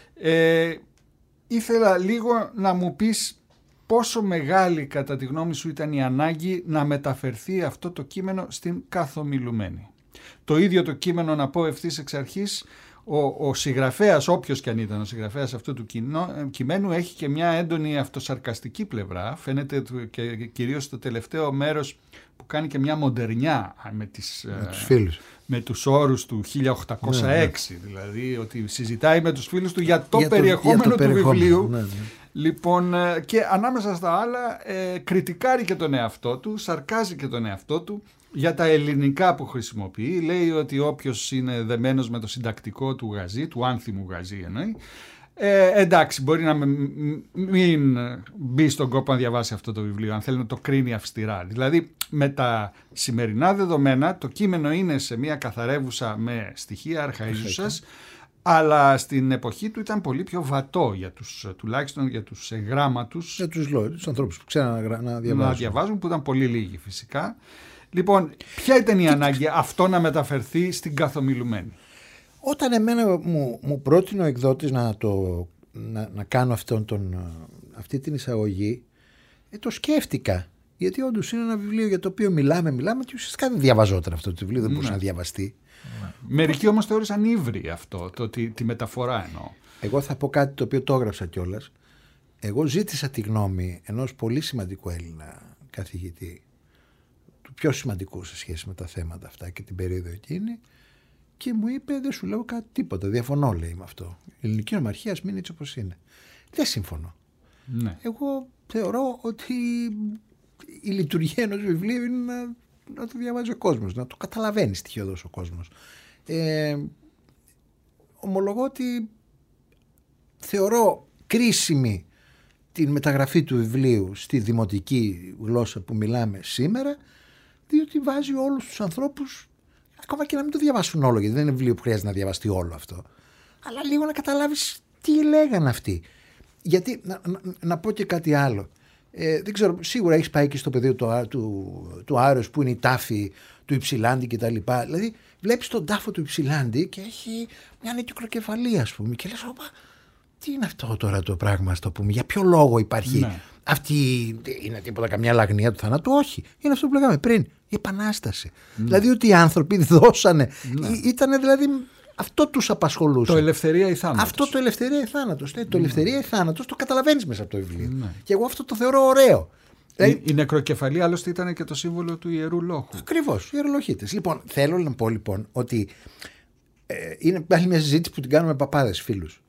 ε, ήθελα λίγο να μου πεις πόσο μεγάλη κατά τη γνώμη σου ήταν η ανάγκη να μεταφερθεί αυτό το κείμενο στην Καθομιλουμένη. Το ίδιο το κείμενο, να πω ευθύς εξ αρχής, ο, ο συγγραφέας, όποιος και αν ήταν ο συγγραφέας αυτού του κοινό, κειμένου, έχει και μια έντονη αυτοσαρκαστική πλευρά. Φαίνεται και κυρίως στο τελευταίο μέρος που κάνει και μια μοντερνιά με, τις, με, τους, φίλους. με τους όρους του χίλια οκτακόσια έξι, ναι, ναι. Δηλαδή ότι συζητάει με τους φίλους του για το για περιεχόμενο το, για το του περιεχόμενο, βιβλίου. Ναι, ναι. Λοιπόν, και ανάμεσα στα άλλα ε, κριτικάρει και τον εαυτό του, σαρκάζει και τον εαυτό του για τα ελληνικά που χρησιμοποιεί. Λέει ότι όποιος είναι δεμένος με το συντακτικό του Γαζί, του άνθιμου Γαζί εννοεί, ε, εντάξει, μπορεί να μην μπει στον κόπο να διαβάσει αυτό το βιβλίο, αν θέλει να το κρίνει αυστηρά. Δηλαδή, με τα σημερινά δεδομένα, το κείμενο είναι σε μια καθαρεύουσα με στοιχεία αρχαΐζουσας, αλλά στην εποχή του ήταν πολύ πιο βατό για τους, τουλάχιστον για τους εγγράμματους. Για τους λόγους, τους ανθρώπους που ξέραν να, να διαβάζουν. Να διαβάζουν, που ήταν πολύ λίγοι φυσικά. Λοιπόν, ποια ήταν η ανάγκη αυτό να μεταφερθεί στην Καθομιλουμένη? Όταν εμένα μου, μου πρότεινε ο εκδότης να, το, να, να κάνω αυτόν τον, αυτή την εισαγωγή, ε, το σκέφτηκα. Γιατί όντως είναι ένα βιβλίο για το οποίο μιλάμε, μιλάμε και ουσιαστικά δεν διαβαζόταν αυτό το βιβλίο, δεν μπορούσε ναι. να διαβαστεί. Ναι. Μερικοί όμως θεώρησαν ύβρι αυτό, το, τη, τη μεταφορά εννοώ. Εγώ θα πω κάτι το οποίο το έγραψα κιόλας. Εγώ ζήτησα τη γνώμη ενός πολύ σημαντικού Έλληνα καθηγητή, του πιο σημαντικού σε σχέση με τα θέματα αυτά και την περίοδο εκείνη, και μου είπε: δεν σου λέω κάτι τίποτα. Διαφωνώ, λέει, με αυτό. Η ελληνική νομαρχία ας μείνει έτσι όπως είναι. Δεν συμφωνώ. Ναι. Εγώ θεωρώ ότι η λειτουργία ενός βιβλίου είναι να, να το διαβάζει ο κόσμος, να το καταλαβαίνει στοιχειοδός ο κόσμος. Ε, ομολογώ ότι θεωρώ κρίσιμη την μεταγραφή του βιβλίου στη δημοτική γλώσσα που μιλάμε σήμερα, διότι βάζει όλους τους ανθρώπους, ακόμα και να μην το διαβάσουν όλο, γιατί δεν είναι βιβλίο που χρειάζεται να διαβαστεί όλο αυτό, αλλά λίγο να καταλάβεις τι λέγαν αυτοί. Γιατί, να, να, να πω και κάτι άλλο. Ε, δεν ξέρω, σίγουρα έχεις πάει και στο πεδίο του, του, του Άρεως, που είναι η τάφη του Υψηλάντη κτλ. Δηλαδή, βλέπεις τον τάφο του Υψηλάντη και έχει μια νεκροκεφαλή, ας πούμε, και λες: όπα, τι είναι αυτό τώρα το πράγμα, ας το πούμε, για ποιο λόγο υπάρχει ναι. αυτή, είναι τίποτα καμιά λαγνία του θανάτου? Όχι, είναι αυτό που λέγαμε πριν, η Επανάσταση. Ναι. Δηλαδή ότι οι άνθρωποι δώσανε, ναι. ήταν δηλαδή, αυτό τους απασχολούσε. Το ελευθερία ή θάνατος. Αυτό το ελευθερία ή θάνατος. Ναι. Το ελευθερία ή θάνατος το καταλαβαίνεις μέσα από το βιβλίο. Ναι. Και εγώ αυτό το θεωρώ ωραίο. Η, η νεκροκεφαλή άλλωστε ήταν και το σύμβολο του Ιερού Λόχου. Ακριβώς, οι ιερολοχίτες. Λοιπόν, θέλω να πω λοιπόν ότι ε, είναι πάλι μια συζήτηση που την κάνουμε με παπάδες, φίλους.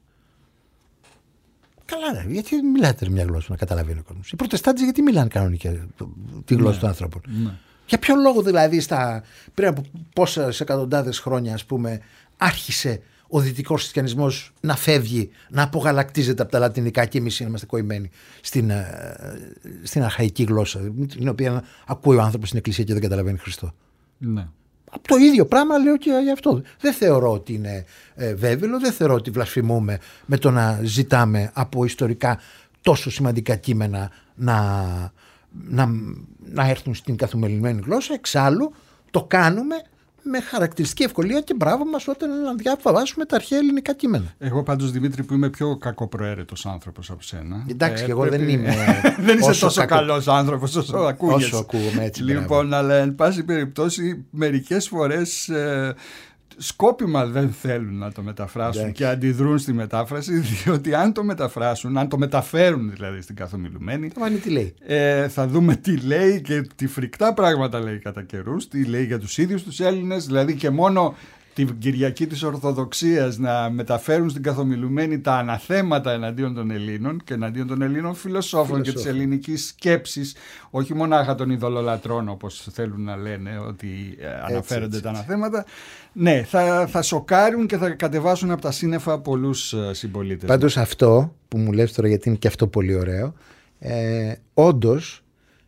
Καλά, ρε, γιατί μιλάτε μια γλώσσα να καταλαβαίνει ο κόσμος? Οι Προτεστάντες γιατί μιλάνε κανονικά τη γλώσσα ναι, των ανθρώπων? Ναι. Για ποιο λόγο δηλαδή στα, πριν από πόσες εκατοντάδες χρόνια, ας πούμε, άρχισε ο δυτικός χριστιανισμός να φεύγει, να απογαλακτίζεται από τα λατινικά και εμείς είμαστε κοημένοι στην, στην αρχαϊκή γλώσσα, την οποία ακούει ο άνθρωπος στην εκκλησία και δεν καταλαβαίνει Χριστό? Ναι. Από το ίδιο πράγμα λέω και για αυτό. Δεν θεωρώ ότι είναι ε, βέβαιο, δεν θεωρώ ότι βλασφημούμε με το να ζητάμε από ιστορικά τόσο σημαντικά κείμενα να, να, να έρθουν στην καθημερινή γλώσσα. Εξάλλου το κάνουμε με χαρακτηριστική ευκολία και μπράβο μας όταν διαβάσουμε τα αρχαία ελληνικά κείμενα. Εγώ πάντως, Δημήτρη, που είμαι πιο κακοπροαίρετος άνθρωπος από σένα. Εντάξει, ε, και εγώ πρέπει... δεν είμαι. Δεν είσαι τόσο κακο... καλός άνθρωπος όσο ακούγεσαι. Όσο ακούγομαι έτσι. Λοιπόν, μπράβο. Αλλά εν πάση περιπτώσει, μερικές φορές ε, σκόπιμα δεν θέλουν να το μεταφράσουν. Εντάξει. Και αντιδρούν στη μετάφραση, διότι αν το μεταφράσουν, αν το μεταφέρουν δηλαδή στην καθομιλουμένη, θα, τι λέει. Ε, θα δούμε τι λέει και τι φρικτά πράγματα λέει κατά καιρούς, τι λέει για τους ίδιους τους Έλληνες, δηλαδή και μόνο την Κυριακή της Ορθοδοξίας να μεταφέρουν στην καθομιλουμένη τα αναθέματα εναντίον των Ελλήνων και εναντίον των Ελλήνων φιλοσόφων Φιλοσόφων. Και της ελληνικής σκέψης, όχι μονάχα των ειδωλολατρών όπως θέλουν να λένε ότι αναφέρονται έτσι, έτσι, τα αναθέματα. Ναι, θα, θα σοκάρουν και θα κατεβάσουν από τα σύννεφα πολλούς συμπολίτες. Πάντως αυτό που μου λες τώρα, γιατί είναι και αυτό πολύ ωραίο, ε, όντως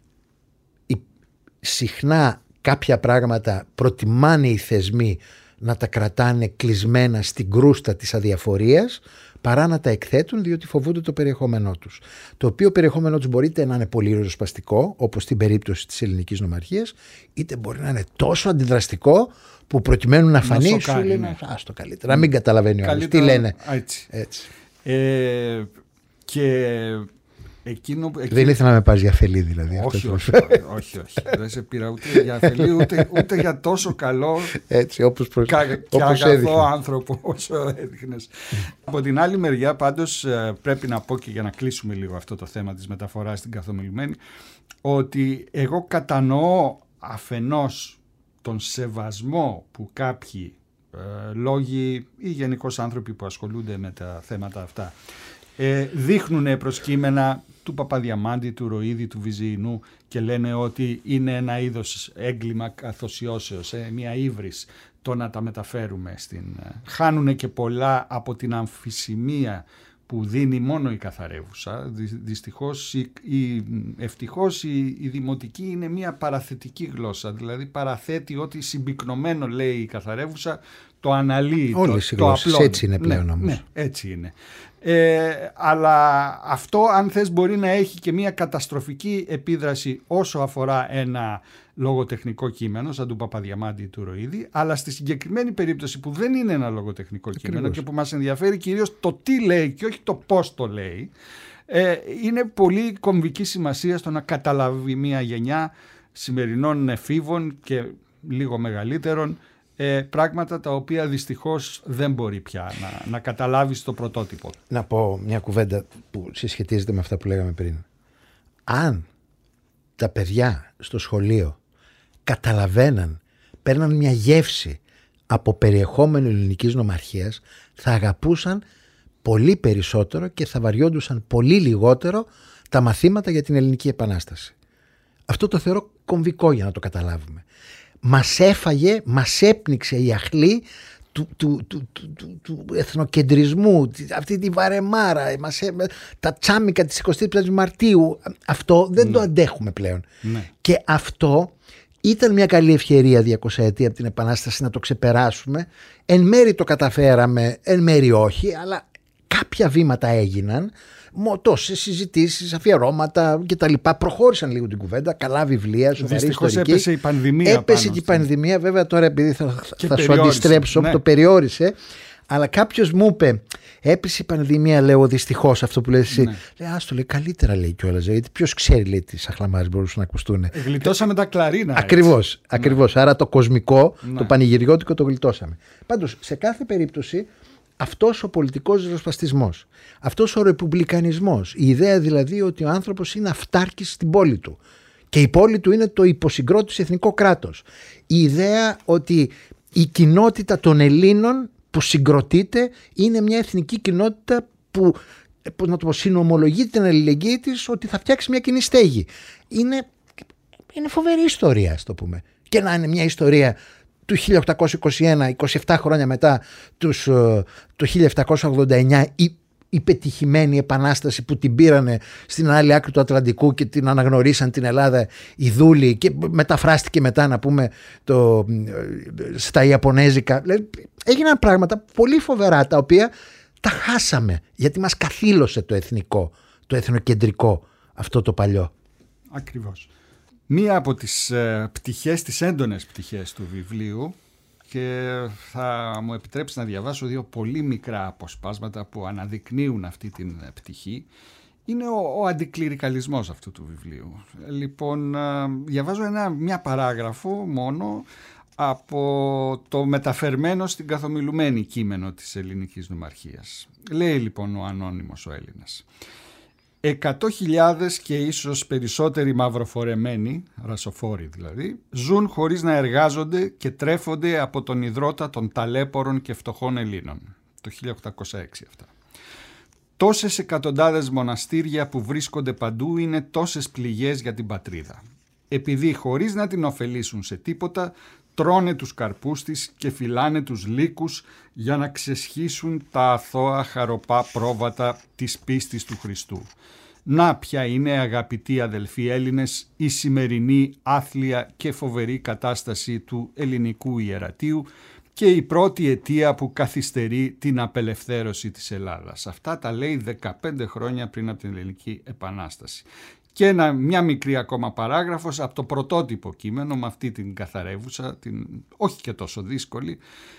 η, συχνά κάποια πράγματα προτιμάνε οι θεσμοί να τα κρατάνε κλεισμένα στην κρούστα της αδιαφορίας παρά να τα εκθέτουν, διότι φοβούνται το περιεχόμενό τους. Το οποίο περιεχόμενό τους μπορεί να είναι πολύ ριζοσπαστικό, όπως στην περίπτωση της ελληνικής νομαρχίας, είτε μπορεί να είναι τόσο αντιδραστικό που προκειμένου να φανεί, να σου λένε ναι. Άστο καλύτερα, να μην καταλαβαίνει ο άλλος τι λένε. Έτσι. έτσι. Ε, και εκείνο, εκείνο... Δεν ήθελα να με πας για αφελή δηλαδή. Όχι, όχι, όχι, όχι, όχι. Δεν σε πήρα ούτε για αφελή ούτε, ούτε για τόσο καλό έτσι, όπως προς... κα, και όπως αγαθό έδειχνε. άνθρωπο όσο έδειχνες. Από την άλλη μεριά πάντως πρέπει να πω, και για να κλείσουμε λίγο αυτό το θέμα της μεταφοράς στην καθομιλουμένη, ότι εγώ κατανοώ αφενός τον σεβασμό που κάποιοι ε, λόγοι ή γενικώς άνθρωποι που ασχολούνται με τα θέματα αυτά ε, δείχνουν προς κείμενα του Παπαδιαμάντη, του Ροίδη, του Βυζιεινού και λένε ότι είναι ένα είδος έγκλημα καθοσιώσεως, ε, μια ύβρις το να τα μεταφέρουμε στην... Χάνουν και πολλά από την αμφισημία που δίνει μόνο η καθαρεύουσα. Δυστυχώς ή, ή ευτυχώς η, η δημοτική είναι μια παραθετική γλώσσα, δηλαδή παραθέτει ότι συμπυκνωμένο λέει η καθαρεύουσα, το αναλύει. Όλες το, οι γλώσσες έτσι είναι πλέον ναι, όμως. Ναι, έτσι είναι. Ε, αλλά αυτό αν θες μπορεί να έχει και μια καταστροφική επίδραση όσο αφορά ένα λογοτεχνικό κείμενο σαν του Παπαδιαμάντη ή του Ροίδη, αλλά στη συγκεκριμένη περίπτωση που δεν είναι ένα λογοτεχνικό Ακριβώς. κείμενο και που μας ενδιαφέρει κυρίως το τι λέει και όχι το πώς το λέει, ε, είναι πολύ κομβική σημασία στο να καταλάβει μια γενιά σημερινών εφήβων και λίγο μεγαλύτερων Ε, πράγματα τα οποία δυστυχώς δεν μπορεί πια να, να καταλάβει στο πρωτότυπο. Να πω μια κουβέντα που συσχετίζεται με αυτά που λέγαμε πριν. Αν τα παιδιά στο σχολείο καταλαβαίναν, παίρναν μια γεύση από περιεχόμενο ελληνικής νομαρχίας, θα αγαπούσαν πολύ περισσότερο και θα βαριόντουσαν πολύ λιγότερο τα μαθήματα για την Ελληνική Επανάσταση. Αυτό το θεωρώ κομβικό για να το καταλάβουμε. Μας έφαγε, μας έπνιξε η αχλή του, του, του, του, του, του εθνοκεντρισμού, αυτή τη βαρεμάρα, μας, τα τσάμικα της εικοστής πρώτης Μαρτίου. Αυτό δεν ναι. το αντέχουμε πλέον. Ναι. Και αυτό ήταν μια καλή ευκαιρία διακοσαετία από την Επανάσταση να το ξεπεράσουμε. Εν μέρει το καταφέραμε, εν μέρει όχι, αλλά κάποια βήματα έγιναν. Τόσες συζητήσεις, αφιερώματα κτλ. Προχώρησαν λίγο την κουβέντα. Καλά βιβλία, σοβαρή Δυστυχώς ιστορική. Έπεσε η πανδημία. Έπεσε και η πανδημία, βέβαια. Τώρα επειδή θα, θα σου αντιστρέψω, ναι. το περιόρισε. Αλλά κάποιος μου είπε, έπεσε η πανδημία, λέω δυστυχώς αυτό που λες εσύ. Ναι. Λέει, άστο, λέει, καλύτερα λέει κιόλας. Γιατί ποιος ξέρει, λέει, τι σαχλαμάρες μπορούσαν να ακουστούν. Γλιτώσαμε τα κλαρίνα. Ακριβώς. Ναι. ακριβώς. Άρα το κοσμικό, ναι. το πανηγυριώτικο το γλιτώσαμε. Πάντως, σε κάθε περίπτωση. Αυτός ο πολιτικός ριζοσπαστισμός, αυτός ο ρεπουμπλικανισμός, η ιδέα δηλαδή ότι ο άνθρωπος είναι αυτάρκης στην πόλη του και η πόλη του είναι το υποσυγκρότης εθνικό κράτος, η ιδέα ότι η κοινότητα των Ελλήνων που συγκροτείται είναι μια εθνική κοινότητα που, πώς να το πω, συνομολογεί την αλληλεγγύη της ότι θα φτιάξει μια κοινή στέγη. Είναι, είναι φοβερή ιστορία, ας το πούμε. Και να είναι μια ιστορία του χίλια οκτακόσια είκοσι ένα, είκοσι επτά χρόνια μετά τους, το χίλια επτακόσια ογδόντα εννιά, η, η πετυχημένη επανάσταση που την πήρανε στην άλλη άκρη του Ατλαντικού και την αναγνωρίσαν την Ελλάδα οι δούλοι και μεταφράστηκε μετά να πούμε το, στα Ιαπωνέζικα. Έγιναν πράγματα πολύ φοβερά τα οποία τα χάσαμε γιατί μας καθήλωσε το εθνικό, το εθνοκεντρικό αυτό το παλιό. Ακριβώς. Μία από τις ε, πτυχές, τις έντονες πτυχές του βιβλίου και θα μου επιτρέψει να διαβάσω δύο πολύ μικρά αποσπάσματα που αναδεικνύουν αυτή την πτυχή. Είναι ο, ο αντικληρικαλισμός αυτού του βιβλίου. Λοιπόν, διαβάζω ένα, μια παράγραφο μόνο από το μεταφερμένο στην καθομιλουμένη κείμενο της ελληνικής νομαρχίας. Λέει λοιπόν ο ανώνυμος ο Έλληνας: εκατό χιλιάδες και ίσως περισσότεροι μαυροφορεμένοι, ρασοφόροι δηλαδή, ζουν χωρίς να εργάζονται και τρέφονται από τον ιδρώτα των ταλέπορων και φτωχών Ελλήνων. Το χίλια οκτακόσια έξι αυτά. Τόσες εκατοντάδες μοναστήρια που βρίσκονται παντού είναι τόσες πληγές για την πατρίδα. Επειδή χωρίς να την ωφελήσουν σε τίποτα, τρώνε τους καρπούς της και φυλάνε τους λύκους για να ξεσχίσουν τα αθώα χαροπά πρόβατα της πίστης του Χριστού. Να ποια είναι, αγαπητοί αδελφοί Έλληνες, η σημερινή άθλια και φοβερή κατάσταση του ελληνικού ιερατείου και η πρώτη αιτία που καθυστερεί την απελευθέρωση της Ελλάδας. Αυτά τα λέει δεκαπέντε χρόνια πριν από την Ελληνική Επανάσταση. Και ένα, μια μικρή ακόμα παράγραφος από το πρωτότυπο κείμενο, με αυτή την καθαρεύουσα, την όχι και τόσο δύσκολη,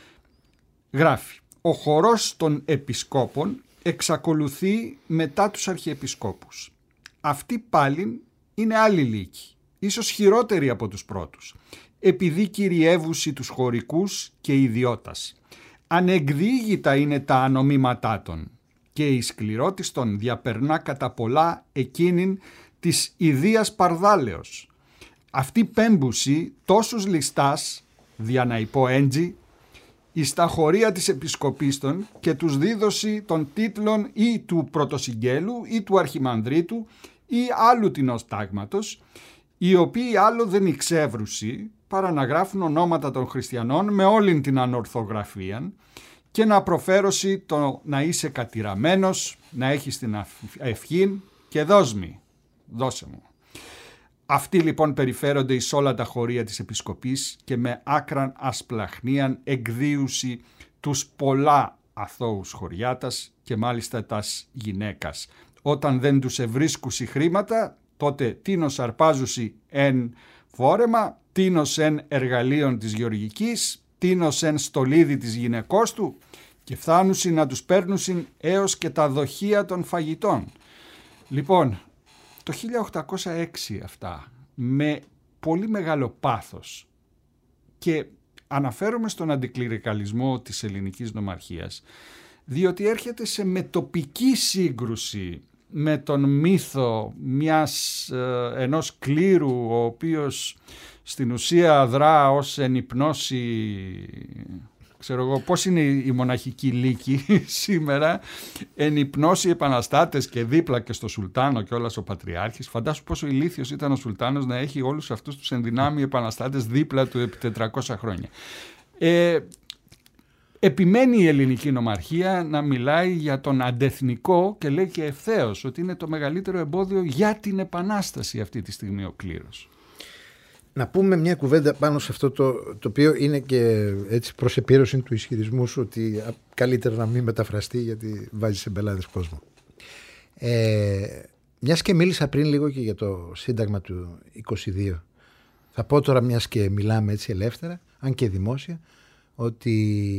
γράφει: ο χορός των επισκόπων εξακολουθεί μετά τους αρχιεπισκόπους. Αυτοί πάλιν είναι άλλοι λύκοι, ίσως χειρότεροι από τους πρώτους, επειδή κυριεύουσι τους χωρικούς και ιδιώτας. Ανεκδιήγητα είναι τα ανομήματά των και η σκληρότης των διαπερνά κατά πολλά εκείνην της ιδίας παρδάλεως. Αυτή πέμπουση τόσους ληστάς, δια να υπό έντζι, εις τα χωρία της επισκοπίστων και τους δίδωση των τίτλων ή του πρωτοσυγγέλου ή του αρχιμανδρίτου ή άλλου τινός τάγματος, οι οποίοι άλλο δεν εξεύρουσι παρά να γράφουν ονόματα των χριστιανών με όλην την ανορθογραφία και να προφέρωση το να είσαι κατηραμένος, να έχεις την ευχήν και δώσμη, δώσε μου. Αυτοί λοιπόν περιφέρονται εις όλα τα χωρία της επισκοπής και με άκραν ασπλαχνίαν εκδίουση τους πολλά αθώους χωριάτας και μάλιστα τας γυναίκας. Όταν δεν τους ευρίσκουσι χρήματα, τότε τίνος αρπάζουσι εν φόρεμα, τίνος εν εργαλείων της γεωργικής, τίνος εν στολίδι της γυναικός του και φτάνουσι να τους παίρνουσιν έως και τα δοχεία των φαγητών. Λοιπόν, το χίλια οκτακόσια έξι αυτά, με πολύ μεγάλο πάθος, και αναφέρομαι στον αντικληρικαλισμό της ελληνικής νομαρχίας, διότι έρχεται σε μετοπική σύγκρουση με τον μύθο μιας, ε, ενός κλήρου, ο οποίος στην ουσία δρά ως ενυπνώση, ξέρω εγώ πώς είναι η μοναχική λύκη σήμερα, ενυπνώσει επαναστάτες και δίπλα και στο Σουλτάνο και όλας ο Πατριάρχης. Φαντάσου πόσο ηλίθιος ήταν ο Σουλτάνος να έχει όλους αυτούς τους ενδυνάμει επαναστάτες δίπλα του επί τετρακόσια χρόνια. Ε, επιμένει η ελληνική νομαρχία να μιλάει για τον αντεθνικό και λέει και ευθέως ότι είναι το μεγαλύτερο εμπόδιο για την επανάσταση αυτή τη στιγμή ο κλήρος. Να πούμε μια κουβέντα πάνω σε αυτό το, το οποίο είναι και έτσι προς επίρρωση του ισχυρισμού σου ότι καλύτερα να μην μεταφραστεί γιατί βάζει σε μπελάδες κόσμο. Ε, μιας και μίλησα πριν λίγο και για το Σύνταγμα του είκοσι δύο, θα πω τώρα, μιας και μιλάμε έτσι ελεύθερα, αν και δημόσια, ότι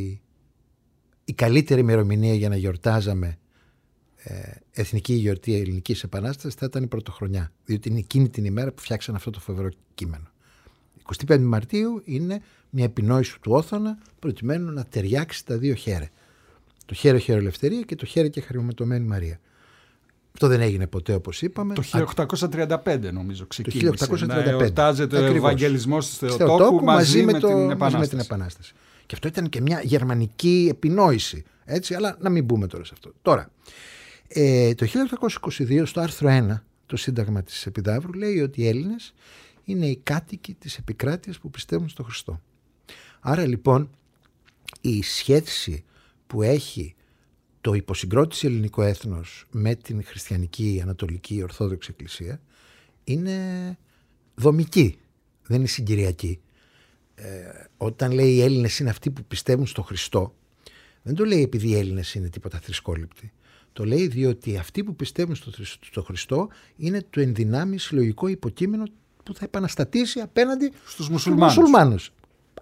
η καλύτερη ημερομηνία για να γιορτάζαμε ε, εθνική γιορτή ελληνικής επανάστασης θα ήταν η πρωτοχρονιά, διότι είναι εκείνη την ημέρα που φτιάξαν αυτό το φοβερό κείμενο. εικοστή πέμπτη Μαρτίου είναι μια επινόηση του Όθωνα προκειμένου να ταιριάξει τα δύο χέρια. Το χέρι χέρι ελευθερία και το χέρι και χαριωματωμένη Μαρία. Αυτό δεν έγινε ποτέ, όπως είπαμε. Το χίλια οκτακόσια τριάντα πέντε νομίζω ξεκίνησε. Το χίλια οκτακόσια τριάντα πέντε. Να εορτάζεται ο Ευαγγελισμός της Θεοτόκου, Θεοτόκου μαζί, μαζί, με το, την μαζί με την Επανάσταση. Και αυτό ήταν και μια γερμανική επινόηση. Έτσι, αλλά να μην μπούμε τώρα σε αυτό. Τώρα, ε, το χίλια οκτακόσια είκοσι δύο στο άρθρο ένα, το Σύνταγμα της Επιδαύρου, λέει ότι οι Έλληνες είναι οι κάτοικοι της επικράτειας που πιστεύουν στο Χριστό. Άρα λοιπόν η σχέση που έχει το υποσυγκρότηση ελληνικό έθνος με την χριστιανική ανατολική ορθόδοξη εκκλησία είναι δομική, δεν είναι συγκυριακή. Ε, όταν λέει οι Έλληνες είναι αυτοί που πιστεύουν στο Χριστό, δεν το λέει επειδή οι Έλληνες είναι τίποτα θρησκόληπτοι. Το λέει διότι αυτοί που πιστεύουν στο, στο Χριστό είναι το ενδυνάμει συλλογικό υποκείμενο που θα επαναστατήσει απέναντι στους μουσουλμάνους. μουσουλμάνους.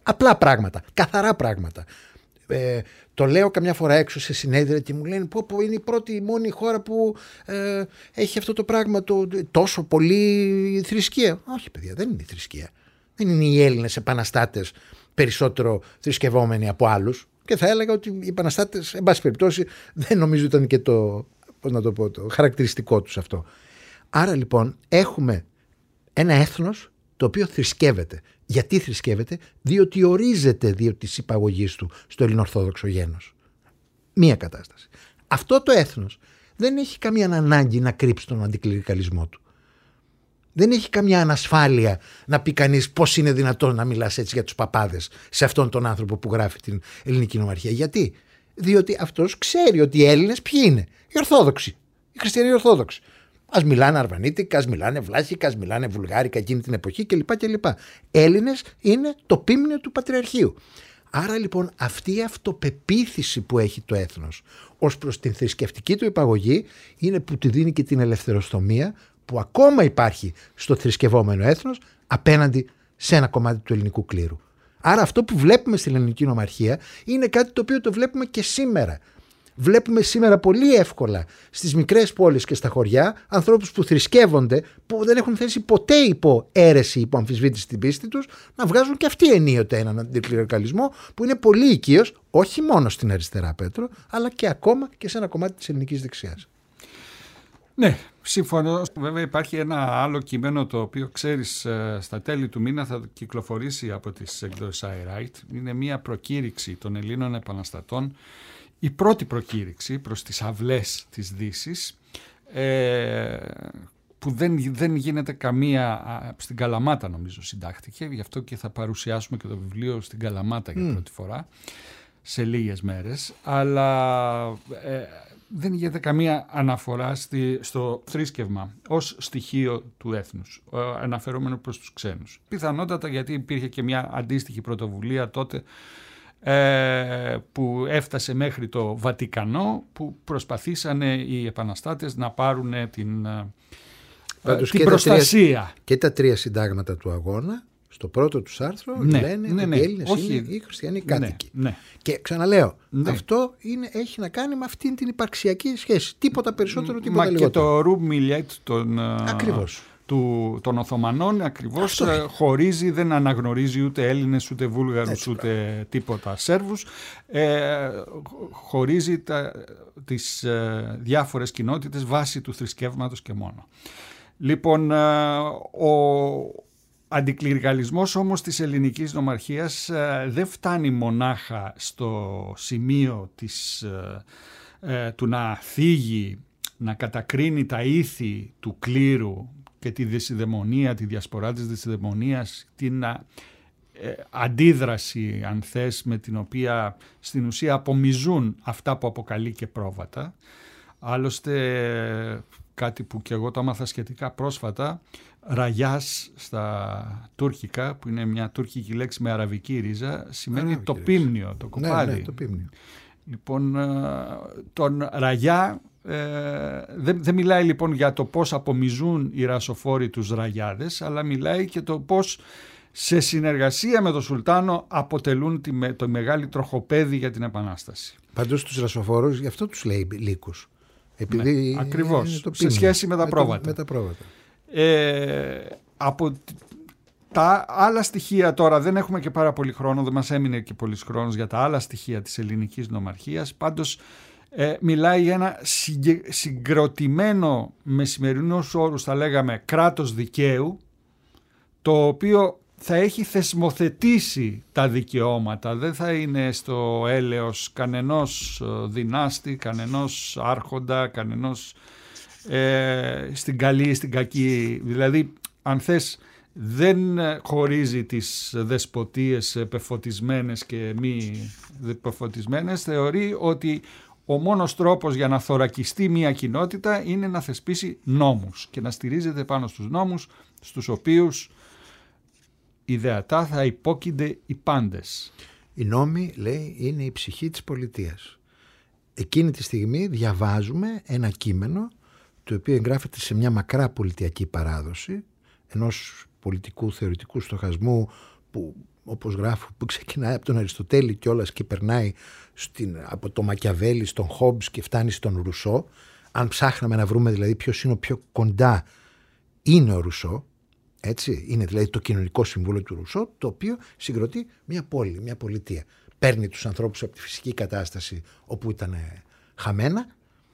απλά πράγματα, καθαρά πράγματα. Ε, το λέω καμιά φορά έξω σε συνέδρια και μου λένε πω, πω είναι η πρώτη, η μόνη χώρα που ε, έχει αυτό το πράγμα, το, τόσο πολύ θρησκεία. Όχι παιδιά, δεν είναι η θρησκεία. Δεν είναι οι Έλληνες επαναστάτες περισσότερο θρησκευόμενοι από άλλους. Και θα έλεγα ότι οι επαναστάτες, εν πάση περιπτώσει, δεν νομίζω ήταν και το, πώς να το πω, το χαρακτηριστικό τους αυτό. Άρα λοιπόν έχουμε ένα έθνος το οποίο θρησκεύεται. Γιατί θρησκεύεται? Διότι ορίζεται δια της υπαγωγής του στο ελληνοορθόδοξο γένος. Μία κατάσταση. Αυτό το έθνος δεν έχει καμία ανάγκη να κρύψει τον αντικληρικαλισμό του. Δεν έχει καμιά ανασφάλεια να πει κανείς πώς είναι δυνατόν να μιλάς έτσι για τους παπάδες σε αυτόν τον άνθρωπο που γράφει την ελληνική νομαρχία. Γιατί? Διότι αυτός ξέρει ότι οι Έλληνες ποιοι είναι? Οι Ορθόδοξοι. Οι Χριστιανοί Ορθόδοξοι. Ας μιλάνε αρβανίτικα, ας μιλάνε βλάχικα, ας μιλάνε βουλγάρικα εκείνη την εποχή κλπ. κλπ. Έλληνες είναι το πίμνιο του Πατριαρχείου. Άρα λοιπόν αυτή η αυτοπεποίθηση που έχει το έθνος ως προς την θρησκευτική του υπαγωγή είναι που τη δίνει και την ελευθεροστομία που ακόμα υπάρχει στο θρησκευόμενο έθνος απέναντι σε ένα κομμάτι του ελληνικού κλήρου. Άρα αυτό που βλέπουμε στην ελληνική νομαρχία είναι κάτι το οποίο το βλέπουμε και σήμερα. Βλέπουμε σήμερα πολύ εύκολα στις μικρές πόλεις και στα χωριά ανθρώπους που θρησκεύονται, που δεν έχουν θέσει ποτέ υπό αίρεση, υπό αμφισβήτηση την πίστη τους, να βγάζουν και αυτοί ενίοτε έναν αντικληρικαλισμό που είναι πολύ οικείος, όχι μόνο στην αριστερά, Πέτρο, αλλά και ακόμα και σε ένα κομμάτι της ελληνικής δεξιάς. Ναι, σύμφωνο. Βέβαια υπάρχει ένα άλλο κείμενο το οποίο ξέρεις στα τέλη του μήνα θα κυκλοφορήσει από τις εκδόσεις I Write. Είναι μια προκήρυξη των Ελλήνων επαναστατών, η πρώτη προκήρυξη προς τις αυλές της Δύσης, ε, που δεν, δεν γίνεται καμία, στην Καλαμάτα νομίζω συντάχθηκε, γι' αυτό και θα παρουσιάσουμε και το βιβλίο στην Καλαμάτα για πρώτη φορά σε λίγες μέρες, αλλά ε, δεν γίνεται καμία αναφορά στη, στο θρήσκευμα ως στοιχείο του έθνους, ε, αναφερόμενο προς τους ξένους. Πιθανότατα γιατί υπήρχε και μια αντίστοιχη πρωτοβουλία τότε ε, που έφτασε μέχρι το Βατικανό, που προσπαθήσανε οι επαναστάτες να πάρουν την, Πάντως την και προστασία. Τα τρία, και τα τρία συντάγματα του αγώνα, στο πρώτο του άρθρο, ναι, λένε ναι, ναι, ότι οι Έλληνες όχι, είναι οι χριστιανοί κάτοικοι. Ναι, ναι. Και ξαναλέω, ναι. αυτό είναι, έχει να κάνει με αυτήν την υπαρξιακή σχέση. Τίποτα περισσότερο, τίποτα Μα λιγότερο. Και το Ρουμπ Μιλιέτ των, ακριβώς. Του, των Οθωμανών ακριβώς αυτό χωρίζει, δεν αναγνωρίζει ούτε Έλληνες, ούτε Βούλγαρους, έτσι, ούτε πράγμα. τίποτα Σέρβους. Ε, χωρίζει τα, τις ε, διάφορες κοινότητες βάσει του θρησκεύματος και μόνο. Λοιπόν, ε, ο αντικληρικαλισμός όμως της ελληνικής νομαρχίας ε, δεν φτάνει μονάχα στο σημείο της, ε, ε, του να θίγει, να κατακρίνει τα ήθη του κλήρου και τη δεσιδαιμονία, τη διασπορά της δεσιδαιμονίας, την ε, αντίδραση, αν θες, με την οποία στην ουσία απομυζούν αυτά που αποκαλεί και πρόβατα. Άλλωστε, κάτι που και εγώ το άμαθα σχετικά πρόσφατα, ραγιάς στα τουρκικά, που είναι μια τουρκική λέξη με αραβική ρίζα, σημαίνει Αραβική το πίμνιο, το κοπάδι. Ναι, ναι, το πίμνιο. Λοιπόν, τον ραγιά ε, δεν, δεν μιλάει λοιπόν για το πώς απομυζούν οι ρασοφόροι τους ραγιάδες, αλλά μιλάει και το πώς σε συνεργασία με τον Σουλτάνο αποτελούν τη, το μεγάλη τροχοπέδι για την Επανάσταση. Πάντως τους ρασοφόρους γι' αυτό τους λέει λύκους. Επειδή ναι, ακριβώς, το σε σχέση με τα πρόβατα. Με τα πρόβατα. Ε, από τα άλλα στοιχεία τώρα, δεν έχουμε και πάρα πολύ χρόνο, δεν μας έμεινε και πολύς χρόνος για τα άλλα στοιχεία της ελληνικής νομαρχίας, πάντως ε, μιλάει για ένα συγκε, συγκροτημένο, με σημερινούς όρους θα λέγαμε, κράτος δικαίου, το οποίο θα έχει θεσμοθετήσει τα δικαιώματα, δεν θα είναι στο έλεος κανενός δυνάστη, κανενός άρχοντα, κανενός ε, στην καλή ή στην κακή. Δηλαδή, αν θες, δεν χωρίζει τις δεσποτείες πεφωτισμένες και μη πεφωτισμένες, θεωρεί ότι ο μόνος τρόπος για να θωρακιστεί μια κοινότητα είναι να θεσπίσει νόμους και να στηρίζεται πάνω στους νόμους, στους οποίους ιδεατά θα υπόκεινται οι πάντες. Οι νόμοι, λέει, είναι η ψυχή της πολιτείας. Εκείνη τη στιγμή διαβάζουμε ένα κείμενο το οποίο εγγράφεται σε μια μακρά πολιτιακή παράδοση ενός πολιτικού θεωρητικού στοχασμού που όπως γράφω, που ξεκινάει από τον Αριστοτέλη κιόλας και περνάει στην, από το Μακιαβέλη στον Χόμπς και φτάνει στον Ρουσό. Αν ψάχναμε να βρούμε δηλαδή ποιος είναι ο πιο κοντά, είναι ο Ρουσό. Έτσι, είναι δηλαδή το κοινωνικό συμβούλιο του Ρουσό, το οποίο συγκροτεί μια πόλη, μια πολιτεία. Παίρνει τους ανθρώπους από τη φυσική κατάσταση όπου ήταν χαμένα,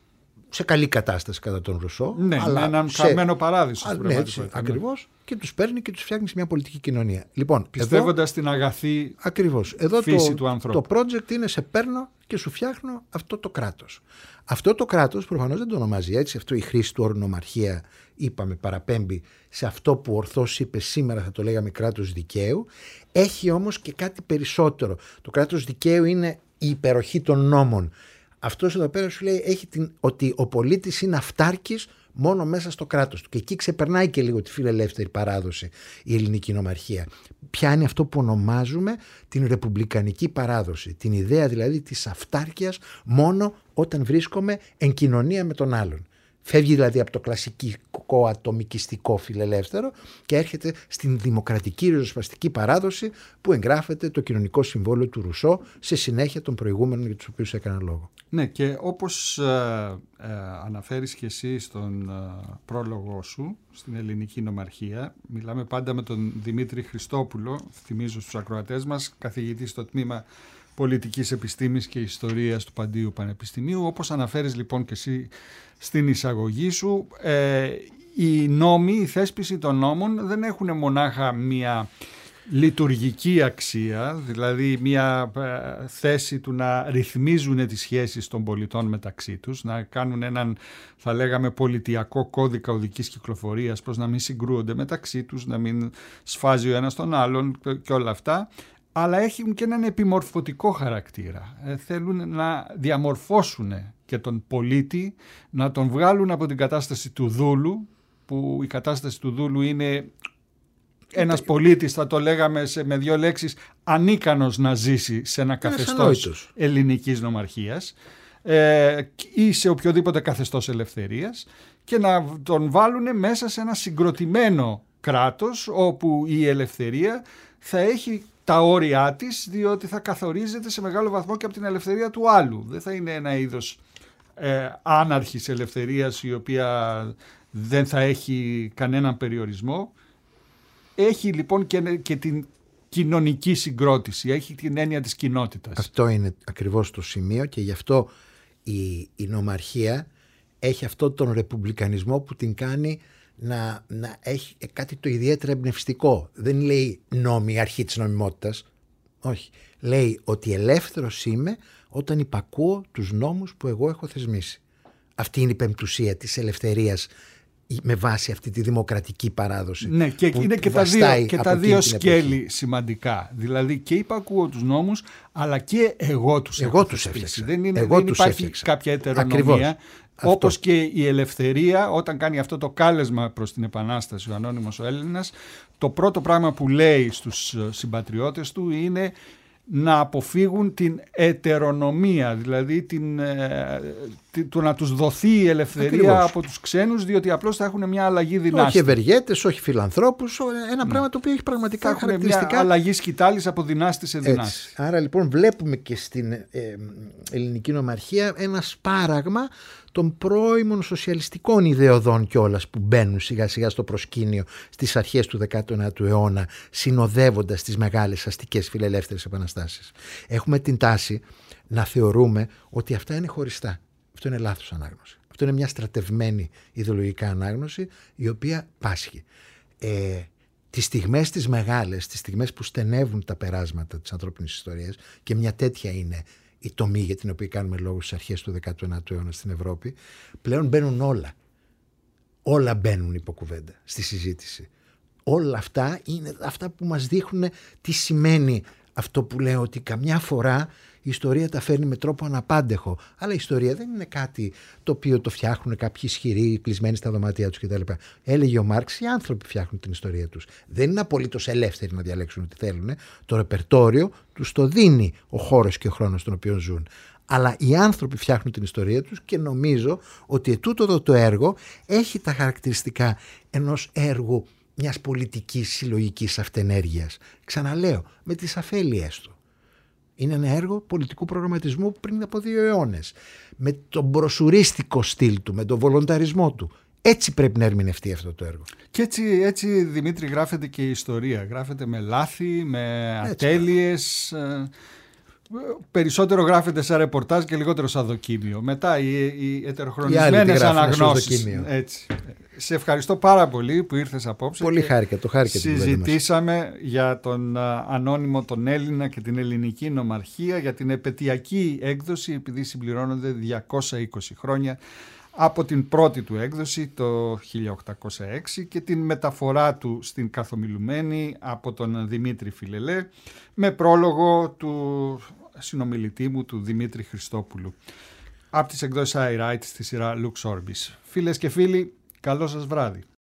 σε καλή κατάσταση κατά τον Ρουσό. Ναι, αλλά έναν σε... χαμένο παράδεισο. Ναι, έτσι, ακριβώς, και τους παίρνει και τους φτιάχνει σε μια πολιτική κοινωνία. Λοιπόν, πιστεύοντας στην αγαθή ακριβώς, εδώ φύση το, του ανθρώπου. Το project είναι σε παίρνω και σου φτιάχνω αυτό το κράτος. Αυτό το κράτος προφανώς δεν το ονομάζει έτσι. Αυτό η χρήση του όρου νομαρχία, είπαμε, παραπέμπει σε αυτό που ορθώς είπε σήμερα, θα το λέγαμε κράτος δικαίου. Έχει όμως και κάτι περισσότερο. Το κράτος δικαίου είναι η υπεροχή των νόμων. Αυτός εδώ πέρα σου λέει έχει την, ότι ο πολίτης είναι αυτάρκης μόνο μέσα στο κράτος του. Και εκεί ξεπερνάει και λίγο τη φιλελεύθερη παράδοση η ελληνική νομαρχία. Πιάνει αυτό που ονομάζουμε την ρεπουμπλικανική παράδοση. Την ιδέα δηλαδή της αυτάρκειας μόνο όταν βρίσκομαι εν κοινωνία με τον άλλον. Φεύγει δηλαδή από το κλασικό ατομικιστικό φιλελεύθερο και έρχεται στην δημοκρατική ριζοσπαστική παράδοση που εγγράφεται το κοινωνικό συμβόλαιο του Ρουσό σε συνέχεια των προηγούμενων για τους οποίους έκανα λόγο. Ναι, και όπως ε, ε, αναφέρεις και εσύ στον ε, πρόλογο σου στην ελληνική νομαρχία, μιλάμε πάντα με τον Δημήτρη Χριστόπουλο, θυμίζω στους ακροατές μας, καθηγητή στο τμήμα Πολιτικής Επιστήμης και Ιστορίας του Παντίου Πανεπιστημίου. Όπως αναφέρεις λοιπόν και εσύ στην εισαγωγή σου, ε, οι νόμοι, η θέσπιση των νόμων δεν έχουν μονάχα μία λειτουργική αξία, δηλαδή μία ε, θέση του να ρυθμίζουν τις σχέσεις των πολιτών μεταξύ τους, να κάνουν έναν, θα λέγαμε, πολιτιακό κώδικα οδικής κυκλοφορίας, προς να μην συγκρούονται μεταξύ τους, να μην σφάζει ο ένας τον άλλον και όλα αυτά, αλλά έχουν και έναν επιμορφωτικό χαρακτήρα. Ε, θέλουν να διαμορφώσουν και τον πολίτη, να τον βγάλουν από την κατάσταση του δούλου, που η κατάσταση του δούλου είναι ένας πολίτης, θα το λέγαμε σε, με δύο λέξεις, ανίκανος να ζήσει σε ένα καθεστώς ελληνικής νομαρχίας ε, ή σε οποιοδήποτε καθεστώς ελευθερίας, και να τον βάλουν μέσα σε ένα συγκροτημένο κράτος όπου η ελευθερία θα έχει τα όρια της, διότι θα καθορίζεται σε μεγάλο βαθμό και από την ελευθερία του άλλου. Δεν θα είναι ένα είδος ε, άναρχης ελευθερίας η οποία δεν θα έχει κανέναν περιορισμό. Έχει λοιπόν και, και την κοινωνική συγκρότηση, έχει την έννοια της κοινότητας. Αυτό είναι ακριβώς το σημείο και γι' αυτό η, η νομαρχία έχει αυτό τον ρεπουμπλικανισμό που την κάνει να, να έχει κάτι το ιδιαίτερα εμπνευστικό. Δεν λέει νόμη, αρχή της νομιμότητας. Όχι. Λέει ότι ελεύθερος είμαι όταν υπακούω τους νόμους που εγώ έχω θεσμίσει. Αυτή είναι η πεμπτουσία της ελευθερίας με βάση αυτή τη δημοκρατική παράδοση. Ναι, και είναι και τα δύο, και τα δύο σκέλη σημαντικά. Δηλαδή και υπακούω τους νόμους, αλλά και εγώ τους εγώ έχω τους θεσπίσει. έφτιαξα. Δεν, είναι, εγώ δεν τους υπάρχει έφτιαξα. κάποια ετερονομία. Όπως και η ελευθερία, όταν κάνει αυτό το κάλεσμα προς την Επανάσταση ο ανώνυμος ο Έλληνας, το πρώτο πράγμα που λέει στους συμπατριώτες του είναι να αποφύγουν την ετερονομία, δηλαδή την, ε, το να τους δοθεί η ελευθερία ακριβώς από τους ξένους, διότι απλώς θα έχουν μια αλλαγή δυνάστης. Όχι ευεργέτες, όχι φιλανθρώπους, ένα ναι. πράγμα το οποίο έχει πραγματικά θα χαρακτηριστικά. Μια αλλαγή σκητάλης από δυνάστη σε δυνάστη. Άρα λοιπόν βλέπουμε και στην ε, ελληνική νομαρχία ένα σπάραγμα των πρώιμων σοσιαλιστικών ιδεωδών κιόλας που μπαίνουν σιγά σιγά στο προσκήνιο στις αρχές του δέκατου ένατου αιώνα, συνοδεύοντας τις μεγάλες αστικές φιλελεύθερες επαναστάσεις. Έχουμε την τάση να θεωρούμε ότι αυτά είναι χωριστά. Αυτό είναι λάθος ανάγνωση. Αυτό είναι μια στρατευμένη ιδεολογικά ανάγνωση η οποία πάσχει. Ε, τις στιγμές τις μεγάλες, τις στιγμές που στενεύουν τα περάσματα της ανθρώπινης ιστορίας, και μια τέτοια είναι η τομή για την οποία κάνουμε λόγο στις αρχές του δέκατου ένατου αιώνα στην Ευρώπη, πλέον μπαίνουν όλα. Όλα μπαίνουν υπό κουβέντα στη συζήτηση. Όλα αυτά είναι αυτά που μας δείχνουν τι σημαίνει αυτό που λέω, ότι καμιά φορά η ιστορία τα φέρνει με τρόπο αναπάντεχο. Αλλά η ιστορία δεν είναι κάτι το οποίο το φτιάχνουν κάποιοι ισχυροί, κλεισμένοι στα δωμάτια τους κτλ. Έλεγε ο Μάρξ, οι άνθρωποι φτιάχνουν την ιστορία τους. Δεν είναι απολύτως ελεύθεροι να διαλέξουν ό,τι θέλουν. Το ρεπερτόριο τους το δίνει ο χώρος και ο χρόνος στον οποίο ζουν. Αλλά οι άνθρωποι φτιάχνουν την ιστορία τους και νομίζω ότι ετούτο εδώ το έργο έχει τα χαρακτηριστικά ενός έργου μιας πολιτικής συλλογικής αυτενέργειας. Ξαναλέω, με τις αφέλειές του. Είναι ένα έργο πολιτικού προγραμματισμού πριν από δύο αιώνες. Με τον μπροσουρίστικο στυλ του, με τον βολονταρισμό του. Έτσι πρέπει να ερμηνευτεί αυτό το έργο. Και έτσι, έτσι Δημήτρη, γράφεται και η ιστορία. Γράφεται με λάθη, με ατέλειες. Ε, περισσότερο γράφεται σαν ρεπορτάζ και λιγότερο σαν δοκίμιο. Μετά οι, οι ετεροχρονισμένες αναγνώσεις. Έτσι. Σε ευχαριστώ πάρα πολύ που ήρθες απόψε. Πολύ χάρηκα, το χάρηκα. Συζητήσαμε για τον ανώνυμο τον Έλληνα και την ελληνική νομαρχία, για την επετειακή έκδοση, επειδή συμπληρώνονται διακόσια είκοσι χρόνια από την πρώτη του έκδοση το χίλια οκτακόσια έξι και την μεταφορά του στην καθομιλουμένη από τον Δημήτρη Φιλελέ, με πρόλογο του συνομιλητή μου, του Δημήτρη Χριστόπουλου, από τις εκδόσεις I Write στη σειρά Lux Orbis. Φίλες και φίλοι, καλό σας βράδυ.